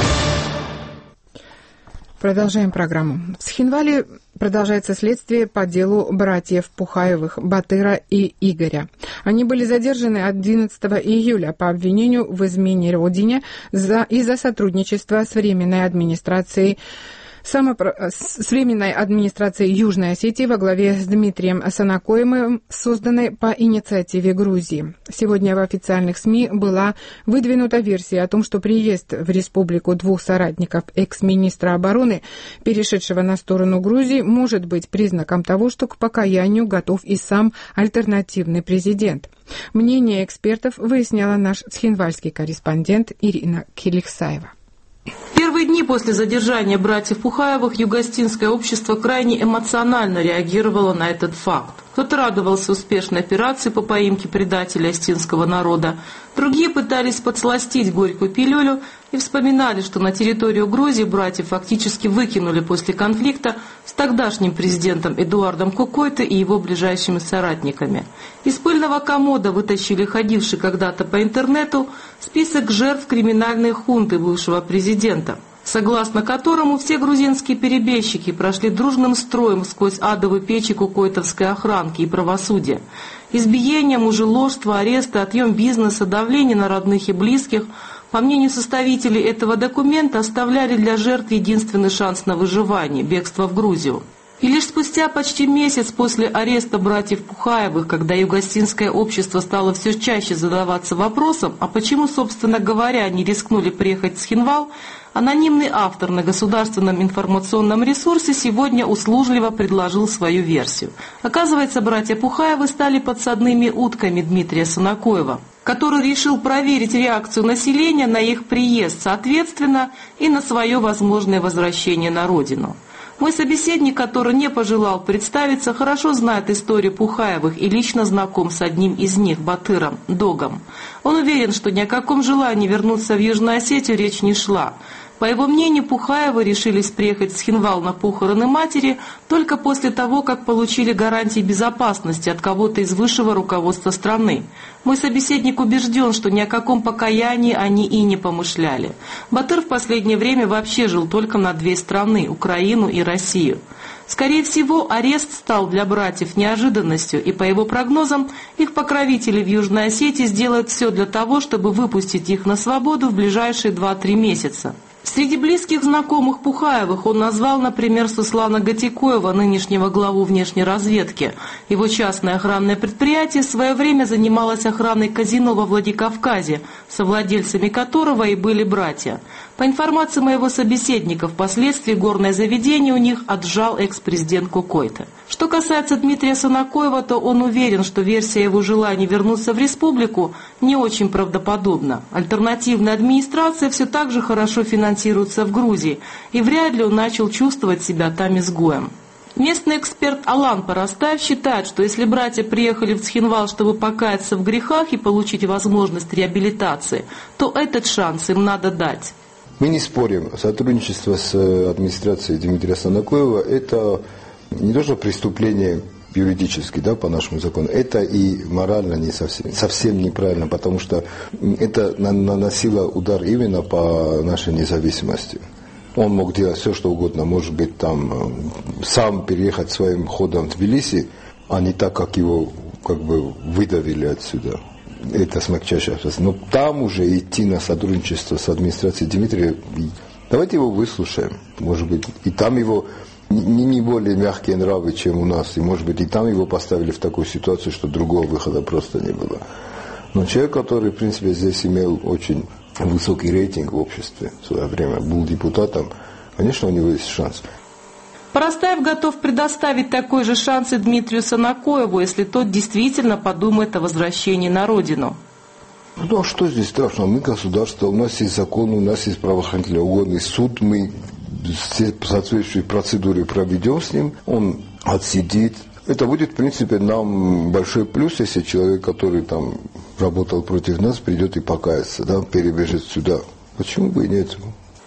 Продолжаем программу. В Схинвале продолжается следствие по делу братьев Пухаевых, Батыра и Игоря. Они были задержаны одиннадцатого июля по обвинению в измене родине за, из-за сотрудничества с Временной администрацией Самопро... с Временной администрацией Южной Осетии во главе с Дмитрием Санакоевым, созданной по инициативе Грузии. Сегодня в официальных СМИ была выдвинута версия о том, что приезд в республику двух соратников экс-министра обороны, перешедшего на сторону Грузии, может быть признаком того, что к покаянию готов и сам альтернативный президент. Мнение экспертов выясняла наш схинвальский корреспондент Ирина Киликсаева. В первые дни после задержания братьев Пухаевых юго-остинское общество крайне эмоционально реагировало на этот факт. Кто-то радовался успешной операции по поимке предателя остинского народа, другие пытались подсластить горькую пилюлю и вспоминали, что на территорию Грузии братьев фактически выкинули после конфликта с тогдашним президентом Эдуардом Кокойто и его ближайшими соратниками. Из пыльного комода вытащили ходивший когда-то по интернету список жертв криминальной хунты бывшего президента, согласно которому все грузинские перебежчики прошли дружным строем сквозь адовые печи кокойтовской охранки и правосудия. Избиение, мужеложство, аресты, отъем бизнеса, давление на родных и близких, по мнению составителей этого документа, оставляли для жертв единственный шанс на выживание – бегство в Грузию. И лишь спустя почти месяц после ареста братьев Пухаевых, когда юго-остинское общество стало все чаще задаваться вопросом, а почему, собственно говоря, они рискнули приехать в Схинвал, анонимный автор на государственном информационном ресурсе сегодня услужливо предложил свою версию. Оказывается, братья Пухаевы стали подсадными утками Дмитрия Санакоева, который решил проверить реакцию населения на их приезд, соответственно, и на свое возможное возвращение на родину. Мой собеседник, который не пожелал представиться, хорошо знает историю Пухаевых и лично знаком с одним из них, Батыром, Догом. Он уверен, что ни о каком желании вернуться в Южную Осетию речь не шла. По его мнению, Пухаевы решились приехать в Схинвал на похороны матери только после того, как получили гарантии безопасности от кого-то из высшего руководства страны. Мой собеседник убежден, что ни о каком покаянии они и не помышляли. Батыр в последнее время вообще жил только на две страны – Украину и Россию. Скорее всего, арест стал для братьев неожиданностью, и, по его прогнозам, их покровители в Южной Осетии сделают все для того, чтобы выпустить их на свободу в ближайшие два-три месяца. Среди близких знакомых Пухаевых он назвал, например, Суслана Гатикоева, нынешнего главу внешней разведки. Его частное охранное предприятие в свое время занималось охраной казино во Владикавказе, совладельцами которого и были братья. По информации моего собеседника, впоследствии горное заведение у них отжал экс-президент Кокойто. Что касается Дмитрия Санакоева, то он уверен, что версия его желания вернуться в республику не очень правдоподобна. Альтернативная администрация все так же хорошо финансируется в Грузии, и вряд ли он начал чувствовать себя там изгоем. Местный эксперт Алан Парастаев считает, что если братья приехали в Схинвал, чтобы покаяться в грехах и получить возможность реабилитации, то этот шанс им надо дать. Мы не спорим, сотрудничество с администрацией Дмитрия Санакоева – это не то что преступление юридически, да, по нашему закону, это и морально не совсем, совсем неправильно, потому что это наносило удар именно по нашей независимости. Он мог делать все, что угодно, может быть, там сам переехать своим ходом в Тбилиси, а не так, как его как бы выдавили отсюда. Это смягчающее обстоятельство. Но там уже идти на сотрудничество с администрацией Дмитрия, давайте его выслушаем. Может быть, и там его не, не более мягкие нравы, чем у нас. И, может быть, и там его поставили в такую ситуацию, что другого выхода просто не было. Но человек, который, в принципе, здесь имел очень высокий рейтинг в обществе в свое время, был депутатом, конечно, у него есть шанс. Парастаев готов предоставить такой же шанс и Дмитрию Санакоеву, если тот действительно подумает о возвращении на родину. Ну а что здесь страшного? Мы государство, у нас есть закон, у нас есть правоохранительный орган, суд, мы все соответствующие процедуры проведем с ним, он отсидит. Это будет, в принципе, нам большой плюс, если человек, который там работал против нас, придет и покается, да, перебежит сюда. Почему бы и нет?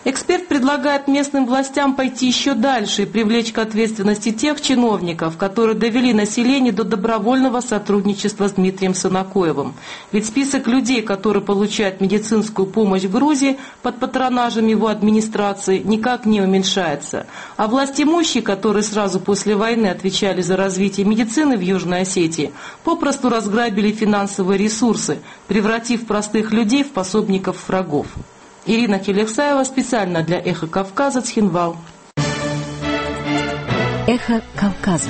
Эксперт предлагает местным властям пойти еще дальше и привлечь к ответственности тех чиновников, которые довели население до добровольного сотрудничества с Дмитрием Санакоевым. Ведь список людей, которые получают медицинскую помощь в Грузии под патронажем его администрации, никак не уменьшается. А властимущие, которые сразу после войны отвечали за развитие медицины в Южной Осетии, попросту разграбили финансовые ресурсы, превратив простых людей в пособников врагов. Ирина Келексаева специально для «Эхо Кавказа», Цхинвал. «Эхо Кавказа».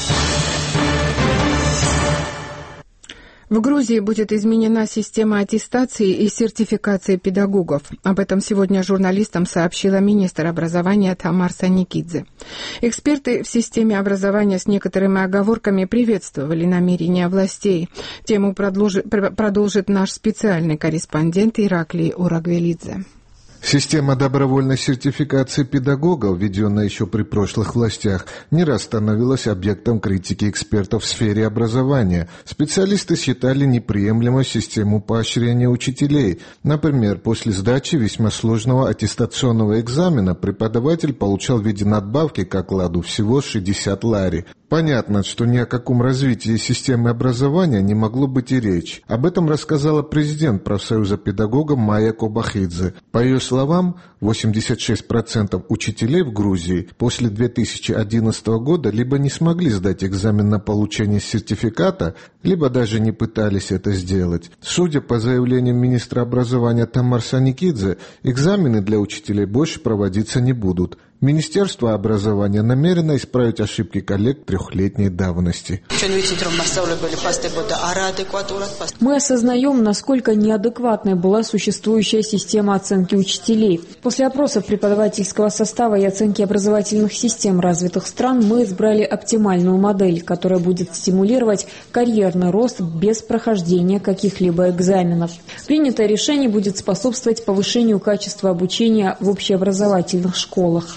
В Грузии будет изменена система аттестации и сертификации педагогов. Об этом сегодня журналистам сообщила министр образования Тамар Саникидзе. Эксперты в системе образования с некоторыми оговорками приветствовали намерения властей. Тему продолжит наш специальный корреспондент Ираклий Урагвелидзе. Система добровольной сертификации педагогов, введенная еще при прошлых властях, не раз становилась объектом критики экспертов в сфере образования. Специалисты считали неприемлемой систему поощрения учителей. Например, после сдачи весьма сложного аттестационного экзамена преподаватель получал в виде надбавки к окладу всего шестьдесят лари. Понятно, что ни о каком развитии системы образования не могло быть и речи. Об этом рассказала президент профсоюза педагогов Майя Кобахидзе. По ее словам, восемьдесят шесть процентов учителей в Грузии после две тысячи одиннадцатого года либо не смогли сдать экзамен на получение сертификата, либо даже не пытались это сделать. Судя по заявлениям министра образования Тамар Саникидзе, экзамены для учителей больше проводиться не будут. Министерство образования намерено исправить ошибки коллег трехлетней давности. Мы осознаем, насколько неадекватной была существующая система оценки учителей. После опросов преподавательского состава и оценки образовательных систем развитых стран мы избрали оптимальную модель, которая будет стимулировать карьерный рост без прохождения каких-либо экзаменов. Принятое решение будет способствовать повышению качества обучения в общеобразовательных школах.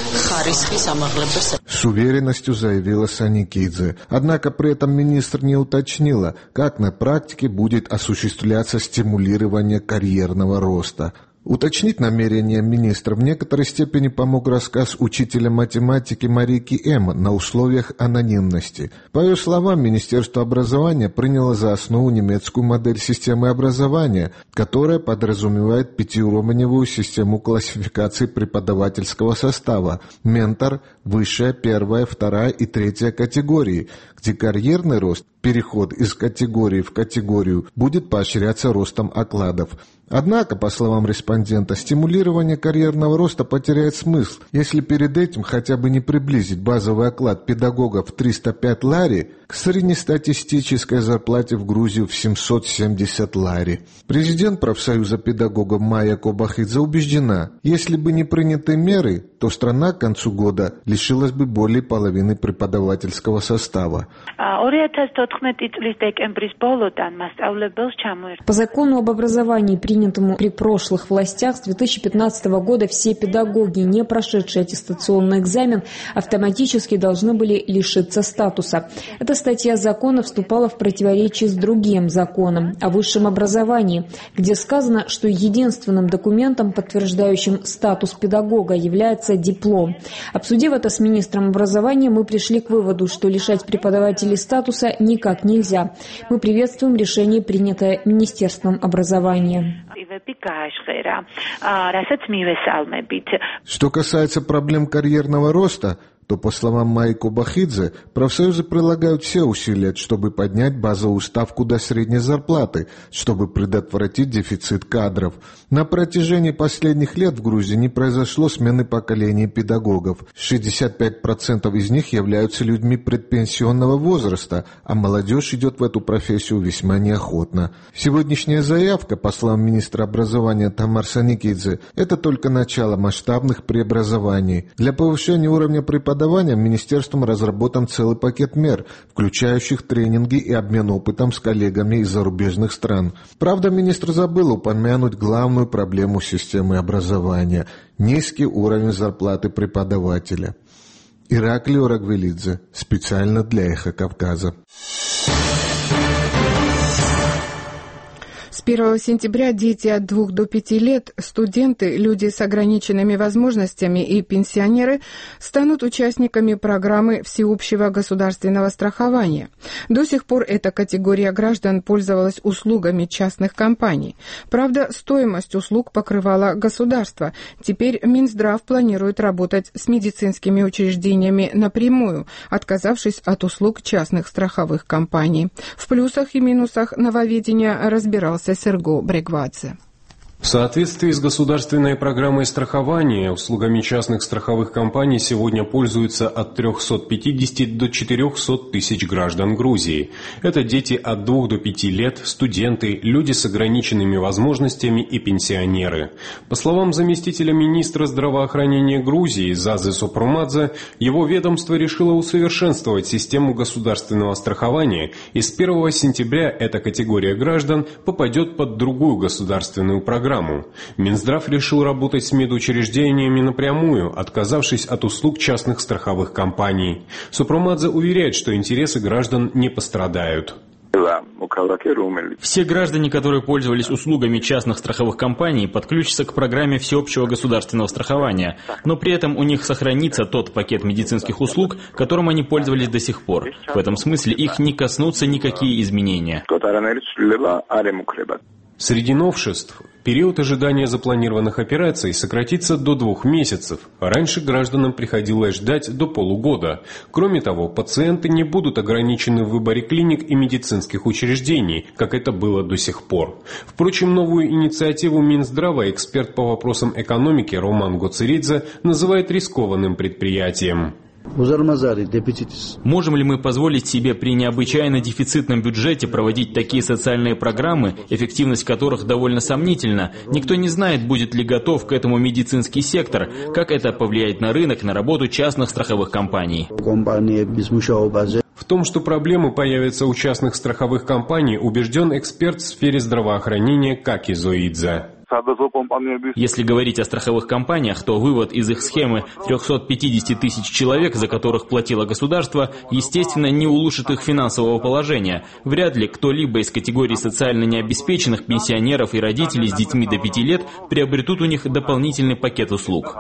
С уверенностью заявила Саникидзе. Однако при этом министр не уточнила, как на практике будет осуществляться стимулирование карьерного роста. Уточнить намерения министра в некоторой степени помог рассказ учителя математики Марики М. на условиях анонимности. По ее словам, Министерство образования приняло за основу немецкую модель системы образования, которая подразумевает пятиуровневую систему классификации преподавательского состава: ментор, высшая, первая, вторая и третья категории, где карьерный рост, переход из категории в категорию, будет поощряться ростом окладов. Однако, по словам респондента, стимулирование карьерного роста потеряет смысл, если перед этим хотя бы не приблизить базовый оклад педагогов в триста пять лари к среднестатистической зарплате в Грузии в семьсот семьдесят лари. Президент профсоюза педагогов Майя Кобахидзе убеждена, если бы не приняты меры, то страна к концу года лишилась бы более половины преподавательского состава. По закону об образовании, принятому при прошлых властях, с две тысячи пятнадцатого года все педагоги, не прошедшие аттестационный экзамен, автоматически должны были лишиться статуса. Эта статья закона вступала в противоречие с другим законом о высшем образовании, где сказано, что единственным документом, подтверждающим статус педагога, является диплом. Обсудив это с министром образования, мы пришли к выводу, что лишать преподавателей статуса никак нельзя. Мы приветствуем решение, принятое Министерством образования. Что касается проблем карьерного роста, то, по словам Майи Кобахидзе, профсоюзы прилагают все усилия, чтобы поднять базовую ставку до средней зарплаты, чтобы предотвратить дефицит кадров. На протяжении последних лет в Грузии не произошло смены поколений педагогов. шестьдесят пять процентов из них являются людьми предпенсионного возраста, а молодежь идет в эту профессию весьма неохотно. Сегодняшняя заявка, по словам министра образования Тамар Саникидзе, это только начало масштабных преобразований. Для повышения уровня преподавания Министерством разработан целый пакет мер, включающих тренинги и обмен опытом с коллегами из зарубежных стран. Правда, министр забыл упомянуть главную проблему системы образования – низкий уровень зарплаты преподавателя. Ираклий Урагвелидзе, специально для «Эхо Кавказа». С первого сентября дети от двух до пяти лет, студенты, люди с ограниченными возможностями и пенсионеры станут участниками программы всеобщего государственного страхования. До сих пор эта категория граждан пользовалась услугами частных компаний. Правда, стоимость услуг покрывала государство. Теперь Минздрав планирует работать с медицинскими учреждениями напрямую, отказавшись от услуг частных страховых компаний. В плюсах и минусах нововведения разбирался Серго Брегвадзе. В соответствии с государственной программой страхования, услугами частных страховых компаний сегодня пользуются от трёхсот пятидесяти до четырёхсот тысяч граждан Грузии. Это дети от двух до пяти лет, студенты, люди с ограниченными возможностями и пенсионеры. По словам заместителя министра здравоохранения Грузии Зазы Сопрумадзе, его ведомство решило усовершенствовать систему государственного страхования, и с первого сентября эта категория граждан попадет под другую государственную программу. Минздрав решил работать с медучреждениями напрямую, отказавшись от услуг частных страховых компаний. Супрумадзе уверяет, что интересы граждан не пострадают. Все граждане, которые пользовались услугами частных страховых компаний, подключатся к программе всеобщего государственного страхования, но при этом у них сохранится тот пакет медицинских услуг, которым они пользовались до сих пор. В этом смысле их не коснутся никакие изменения. Среди новшеств период ожидания запланированных операций сократится до двух месяцев. Раньше гражданам приходилось ждать до полугода. Кроме того, пациенты не будут ограничены в выборе клиник и медицинских учреждений, как это было до сих пор. Впрочем, новую инициативу Минздрава эксперт по вопросам экономики Роман Гоцеридзе называет рискованным предприятием. Можем ли мы позволить себе при необычайно дефицитном бюджете проводить такие социальные программы, эффективность которых довольно сомнительна? Никто не знает, будет ли готов к этому медицинский сектор, как это повлияет на рынок, на работу частных страховых компаний. В том, что проблемы появятся у частных страховых компаний, убежден эксперт в сфере здравоохранения Каки Зоидзе. Если говорить о страховых компаниях, то вывод из их схемы трёхсот пятидесяти тысяч человек, за которых платило государство, естественно, не улучшит их финансового положения. Вряд ли кто-либо из категории социально необеспеченных, пенсионеров и родителей с детьми до пяти лет приобретут у них дополнительный пакет услуг.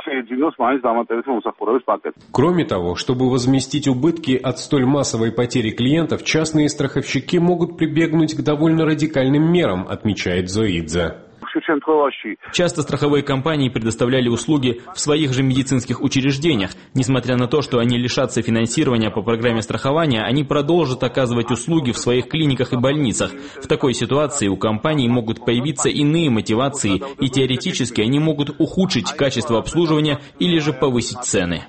Кроме того, чтобы возместить убытки от столь массовой потери клиентов, частные страховщики могут прибегнуть к довольно радикальным мерам, отмечает Зоидзе. Часто страховые компании предоставляли услуги в своих же медицинских учреждениях. Несмотря на то, что они лишатся финансирования по программе страхования, они продолжат оказывать услуги в своих клиниках и больницах. В такой ситуации у компаний могут появиться иные мотивации, и теоретически они могут ухудшить качество обслуживания или же повысить цены.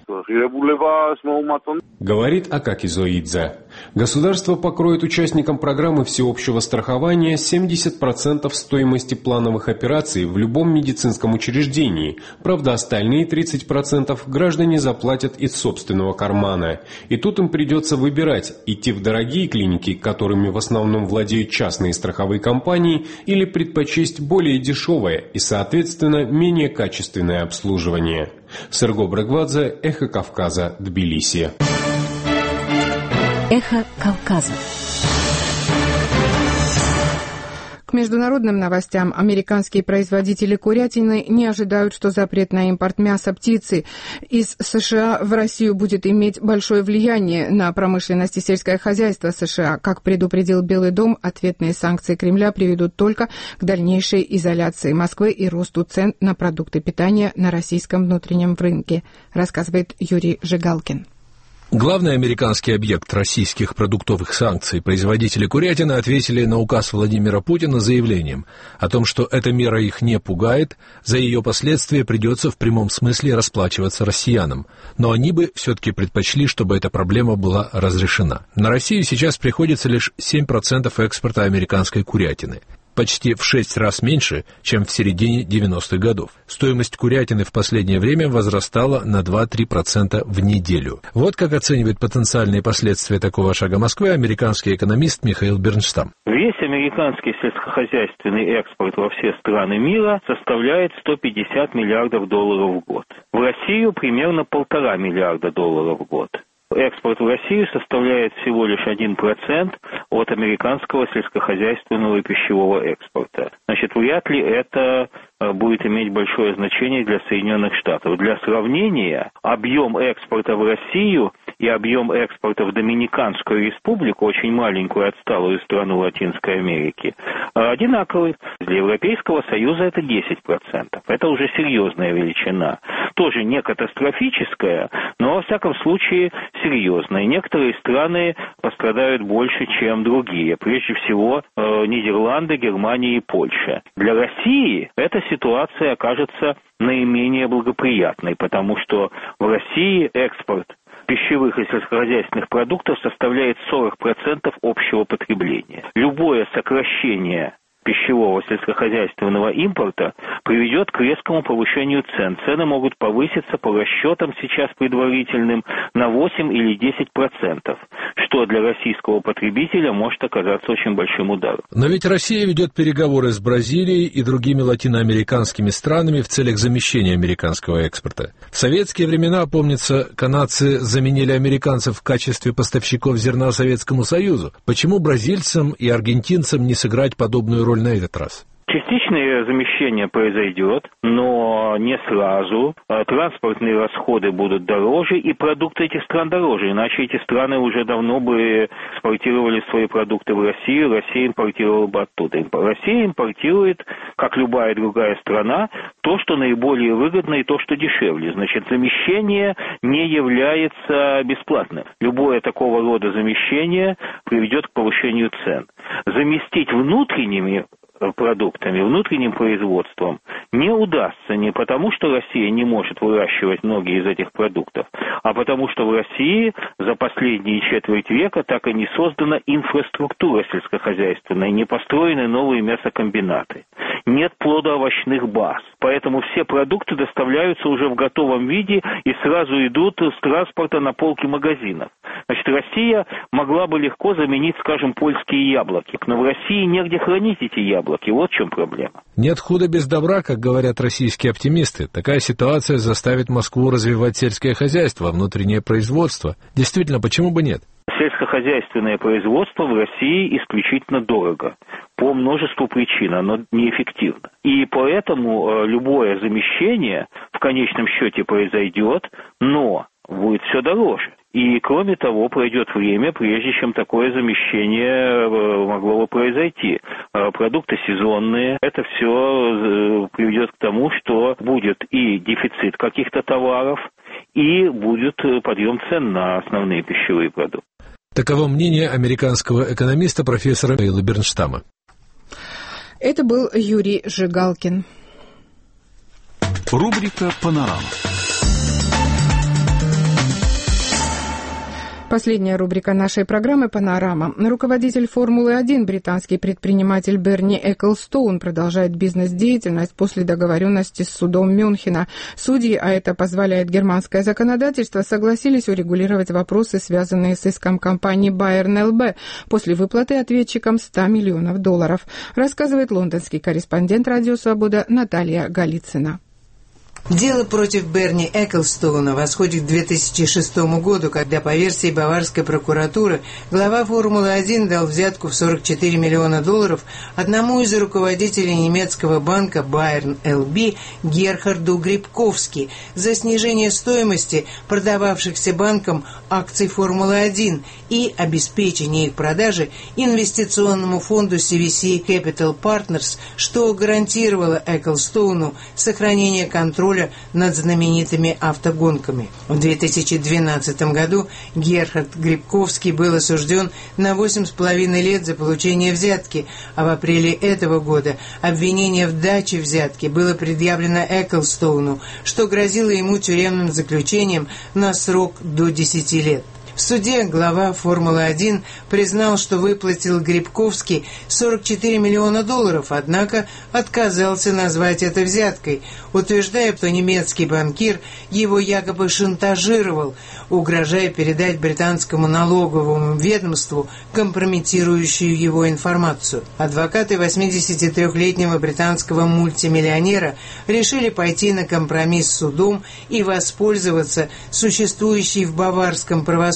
Говорит Акаки Зоидзе. Государство покроет участникам программы всеобщего страхования семьдесят процентов стоимости плановых операций в любом медицинском учреждении. Правда, остальные тридцать процентов граждане заплатят из собственного кармана. И тут им придется выбирать, идти в дорогие клиники, которыми в основном владеют частные страховые компании, или предпочесть более дешевое и, соответственно, менее качественное обслуживание. Серго Брегвадзе, Эхо Кавказа, Тбилиси. Эхо Кавказа. К международным новостям. Американские производители курятины не ожидают, что запрет на импорт мяса птицы из США в Россию будет иметь большое влияние на промышленность и сельское хозяйство США. Как предупредил Белый дом, ответные санкции Кремля приведут только к дальнейшей изоляции Москвы и росту цен на продукты питания на российском внутреннем рынке, рассказывает Юрий Жигалкин. Главный американский объект российских продуктовых санкций, производители курятины, ответили на указ Владимира Путина заявлением о том, что эта мера их не пугает, за ее последствия придется в прямом смысле расплачиваться россиянам. Но они бы все-таки предпочли, чтобы эта проблема была разрешена. На Россию сейчас приходится лишь семь процентов экспорта американской курятины. Почти в шесть раз меньше, чем в середине девяностых годов. Стоимость курятины в последнее время возрастала на два-три процента в неделю. Вот как оценивает потенциальные последствия такого шага Москвы американский экономист Михаил Бернштам. Весь американский сельскохозяйственный экспорт во все страны мира составляет сто пятьдесят миллиардов долларов в год. В Россию примерно полтора миллиарда долларов в год. Экспорт в Россию составляет всего лишь один процент от американского сельскохозяйственного и пищевого экспорта. Значит, вряд ли это будет иметь большое значение для Соединенных Штатов. Для сравнения, объем экспорта в Россию и объем экспорта в Доминиканскую республику, очень маленькую отсталую страну Латинской Америки, одинаковый. Для Европейского Союза это десять процентов. Это уже серьезная величина. Тоже не катастрофическая, но, во всяком случае, серьезная. Некоторые страны пострадают больше, чем другие. Прежде всего, Нидерланды, Германия и Польша. Для России эта ситуация окажется наименее благоприятной, потому что в России экспорт пищевых и сельскохозяйственных продуктов составляет сорок процентов общего потребления. Любое сокращение пищевого сельскохозяйственного импорта приведет к резкому повышению цен. Цены могут повыситься по расчетам сейчас предварительным на восемь или десять процентов, что для российского потребителя может оказаться очень большим ударом. Но ведь Россия ведет переговоры с Бразилией и другими латиноамериканскими странами в целях замещения американского экспорта. В советские времена, помнится, канадцы заменили американцев в качестве поставщиков зерна Советскому Союзу. Почему бразильцам и аргентинцам не сыграть подобную роль на этот раз? Частичное замещение произойдет, но не сразу. Транспортные расходы будут дороже, и продукты этих стран дороже. Иначе эти страны уже давно бы экспортировали свои продукты в Россию, Россия импортировала бы оттуда. Россия импортирует, как любая другая страна, то, что наиболее выгодно и то, что дешевле. Значит, замещение не является бесплатным. Любое такого рода замещение приведет к повышению цен. Заместить внутренними продуктами, внутренним производством не удастся не потому, что Россия не может выращивать многие из этих продуктов, а потому что в России за последние четверть века так и не создана инфраструктура сельскохозяйственная, не построены новые мясокомбинаты, нет плодоовощных баз. Поэтому все продукты доставляются уже в готовом виде и сразу идут с транспорта на полки магазинов. Значит, Россия могла бы легко заменить, скажем, польские яблоки, но в России негде хранить эти яблоки. Вот в чем проблема. Нет худа без добра, как говорят российские оптимисты. Такая ситуация заставит Москву развивать сельское хозяйство, внутреннее производство. Действительно, почему бы нет? Сельскохозяйственное производство в России исключительно дорого. По множеству причин оно неэффективно. И поэтому любое замещение в конечном счете произойдет, но будет все дороже. И, кроме того, пройдет время, прежде чем такое замещение могло бы произойти. Продукты сезонные, это все приведет к тому, что будет и дефицит каких-то товаров, и будет подъем цен на основные пищевые продукты. Таково мнение американского экономиста профессора Эйла Бернштама. Это был Юрий Жигалкин. Рубрика «Панорама». Последняя рубрика нашей программы «Панорама». Руководитель «Формулы-один» британский предприниматель Берни Эклстоун продолжает бизнес-деятельность после договоренности с судом Мюнхена. Судьи, а это позволяет германское законодательство, согласились урегулировать вопросы, связанные с иском компании Bayern эл би после выплаты ответчикам ста миллионов долларов, рассказывает лондонский корреспондент «Радио Свобода» Наталья Голицына. Дело против Берни Эклстоуна восходит к две тысячи шестому году, когда, по версии баварской прокуратуры, глава «Формулы-один» дал взятку в сорок четыре миллиона долларов одному из руководителей немецкого банка Bayern эл би Герхарду Грибковски за снижение стоимости продававшихся банком акций «Формулы-один» и обеспечение их продажи инвестиционному фонду си ви си Capital Partners, что гарантировало Эклстоуну сохранение контроля над знаменитыми автогонками. В две тысячи двенадцатом году Герхард Грибковский был осужден на восемь с половиной лет за получение взятки, а в апреле этого года обвинение в даче взятки было предъявлено Эклстоуну, что грозило ему тюремным заключением на срок до десяти лет. В суде глава «Формулы-один» признал, что выплатил Грибковский сорок четыре миллиона долларов, однако отказался назвать это взяткой, утверждая, что немецкий банкир его якобы шантажировал, угрожая передать британскому налоговому ведомству компрометирующую его информацию. Адвокаты восьмидесятитрёхлетнего британского мультимиллионера решили пойти на компромисс с судом и воспользоваться существующей в баварском правосудии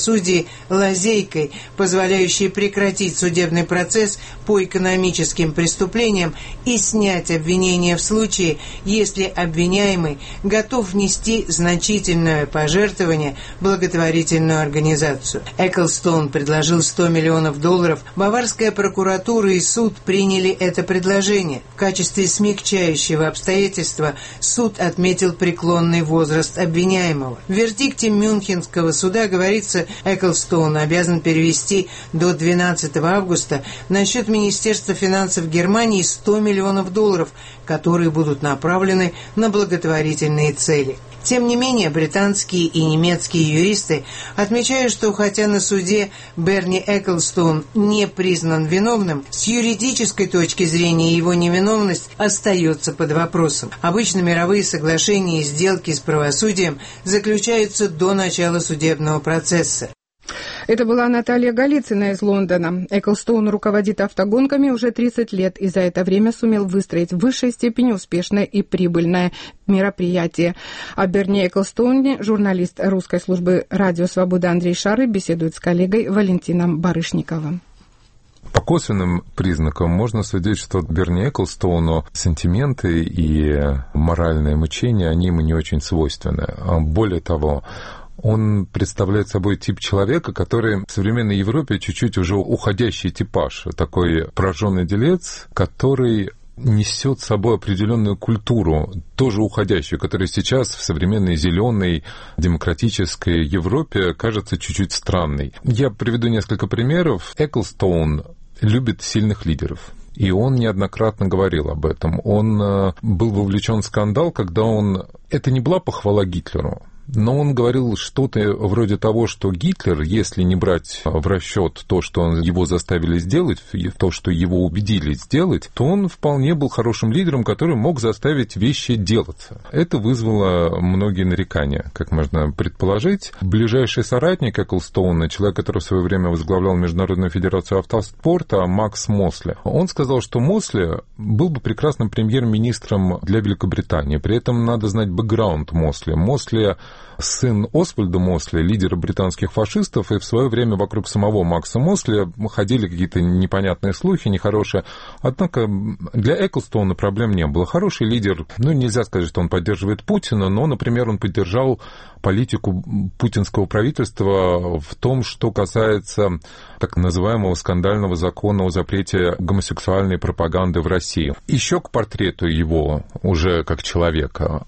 правосудии лазейкой, позволяющей прекратить судебный процесс по экономическим преступлениям и снять обвинения в случае, если обвиняемый готов внести значительное пожертвование в благотворительную организацию. Эклстоун предложил сто миллионов долларов. Баварская прокуратура и суд приняли это предложение. В качестве смягчающего обстоятельства суд отметил преклонный возраст обвиняемого. В вердикте Мюнхенского суда говорится, Эклстоун обязан перевести до двенадцатого августа на счет Министерства финансов Германии сто миллионов долларов, которые будут направлены на благотворительные цели. Тем не менее, британские и немецкие юристы отмечают, что хотя на суде Берни Эклстоун не признан виновным, с юридической точки зрения его невиновность остается под вопросом. Обычно мировые соглашения и сделки с правосудием заключаются до начала судебного процесса. Это была Наталья Голицына из Лондона. Эклстоун руководит автогонками уже тридцать лет и за это время сумел выстроить в высшей степени успешное и прибыльное мероприятие. О Берни Эклстоуне журналист русской службы «Радио Свобода» Андрей Шары беседует с коллегой Валентином Барышниковым. По косвенным признакам можно судить, что Берни Эклстоуну сентименты и моральное мучение, они ему не очень свойственны. Более того, он представляет собой тип человека, который в современной Европе чуть-чуть уже уходящий типаж, такой прожженный делец, который несет с собой определенную культуру, тоже уходящую, которая сейчас в современной зеленой демократической Европе кажется чуть-чуть странной. Я приведу несколько примеров. Эклстоун любит сильных лидеров. И он неоднократно говорил об этом. Он был вовлечен в скандал, когда он... Это не была похвала Гитлеру, но он говорил что-то вроде того, что Гитлер, если не брать в расчет то, что его заставили сделать, то, что его убедили сделать, то он вполне был хорошим лидером, который мог заставить вещи делаться. Это вызвало многие нарекания, как можно предположить. Ближайший соратник Эклстоуна, человек, который в свое время возглавлял Международную федерацию автоспорта, Макс Мосли, он сказал, что Мосли был бы прекрасным премьер-министром для Великобритании. При этом надо знать бэкграунд Мосли. Мосли сын Освальда Мосли, лидера британских фашистов, и в свое время вокруг самого Макса Мосли ходили какие-то непонятные слухи, нехорошие. Однако для Эклстоуна проблем не было. Хороший лидер, ну, нельзя сказать, что он поддерживает Путина, но, например, он поддержал политику путинского правительства в том, что касается так называемого скандального закона о запрете гомосексуальной пропаганды в России. Еще к портрету его уже как человека.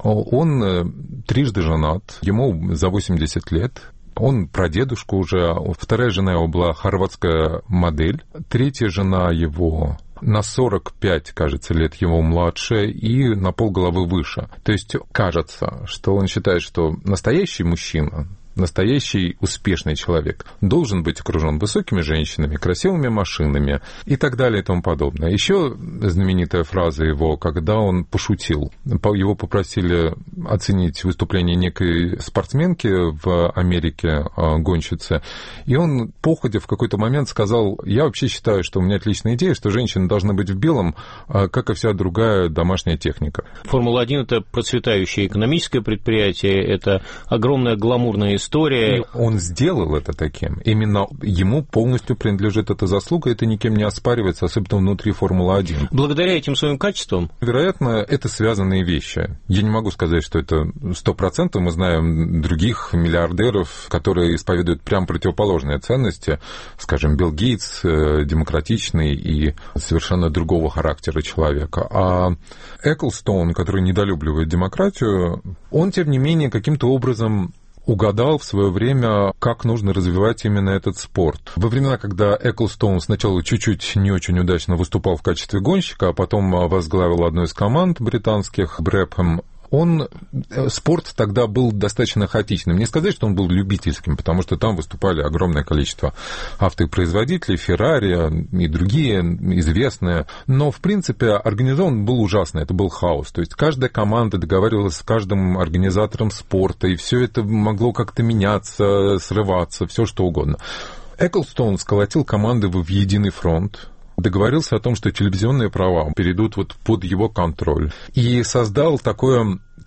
Он трижды женат, ему за восемьдесят лет. Он прадедушка уже. Вторая жена его была хорватская модель. Третья жена его на сорок пять, кажется, лет его младше и на полголовы выше. То есть кажется, что он считает, что настоящий мужчина, настоящий успешный человек должен быть окружен высокими женщинами, красивыми машинами и так далее и тому подобное. Еще знаменитая фраза его, когда он пошутил. Его попросили оценить выступление некой спортсменки в Америке, гонщицы, и он, походя в какой-то момент, сказал: я вообще считаю, что у меня отличная идея, что женщины должны быть в белом, как и вся другая домашняя техника. Формула-один — это процветающее экономическое предприятие, это огромная гламурная история. История. Он сделал это таким. Именно ему полностью принадлежит эта заслуга, это никем не оспаривается, особенно внутри Формулы-один. Благодаря этим своим качествам? Вероятно, это связанные вещи. Я не могу сказать, что это сто процентов. Мы знаем других миллиардеров, которые исповедуют прям противоположные ценности. Скажем, Билл Гейтс, демократичный и совершенно другого характера человека. А Эклстоун, который недолюбливает демократию, он, тем не менее, каким-то образом угадал в свое время, как нужно развивать именно этот спорт. Во времена, когда Эклстоун сначала чуть-чуть не очень удачно выступал в качестве гонщика, а потом возглавил одну из команд британских, Брэпхэм, он, спорт тогда был достаточно хаотичным. Не сказать, что он был любительским, потому что там выступали огромное количество автопроизводителей, Феррари и другие известные. Но, в принципе, организован был ужасно, это был хаос. То есть каждая команда договаривалась с каждым организатором спорта, и все это могло как-то меняться, срываться, все что угодно. Эклстоун сколотил команды в единый фронт, договорился о том, что телевизионные права перейдут вот под его контроль. И создал такое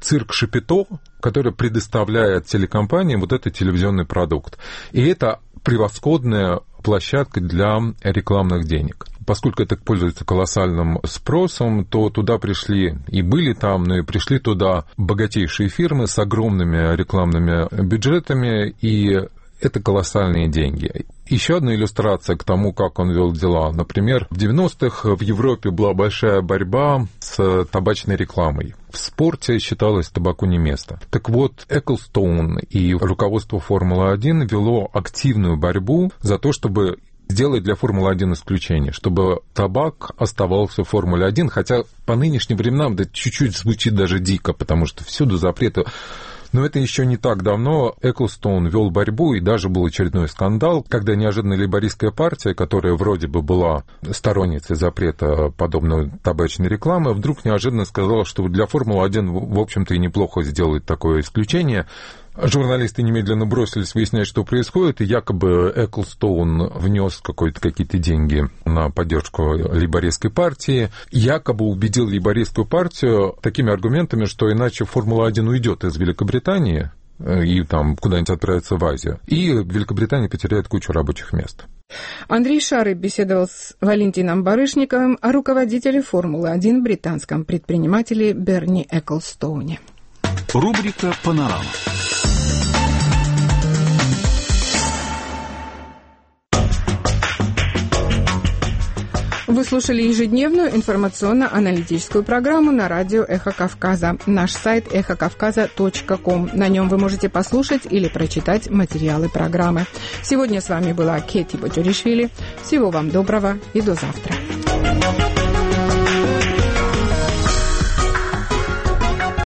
цирк Шапито, который предоставляет телекомпании вот этот телевизионный продукт. И это превосходная площадка для рекламных денег. Поскольку это пользуется колоссальным спросом, то туда пришли и были там, но и пришли туда богатейшие фирмы с огромными рекламными бюджетами, и это колоссальные деньги. Еще одна иллюстрация к тому, как он вел дела. Например, в девяностых в Европе была большая борьба с табачной рекламой. В спорте считалось табаку не место. Так вот, Эклстоун и руководство Формулы один вело активную борьбу за то, чтобы сделать для Формулы один исключение, чтобы табак оставался в Формуле один, хотя по нынешним временам это чуть-чуть звучит даже дико, потому что всюду запреты. Но это еще не так давно. Эклстоун вел борьбу, и даже был очередной скандал, когда неожиданно лейбористская партия, которая вроде бы была сторонницей запрета подобной табачной рекламы, вдруг неожиданно сказала, что для Формулы один, в общем-то, и неплохо сделать такое исключение. Журналисты немедленно бросились выяснять, что происходит, и якобы Эклстоун внес какие-то деньги на поддержку лейбористской партии, якобы убедил лейбористскую партию такими аргументами, что иначе Формула один уйдет из Великобритании и там куда-нибудь отправится в Азию, и Великобритания потеряет кучу рабочих мест. Андрей Шарый беседовал с Валентином Барышниковым о руководителе Формулы один британском предпринимателе Берни Эклстоуне. Рубрика «Панорама». Вы слушали ежедневную информационно-аналитическую программу на радио «Эхо Кавказа». Наш сайт эхо кавказа точка ком. На нем вы можете послушать или прочитать материалы программы. Сегодня с вами была Кетти Батюришвили. Всего вам доброго и до завтра.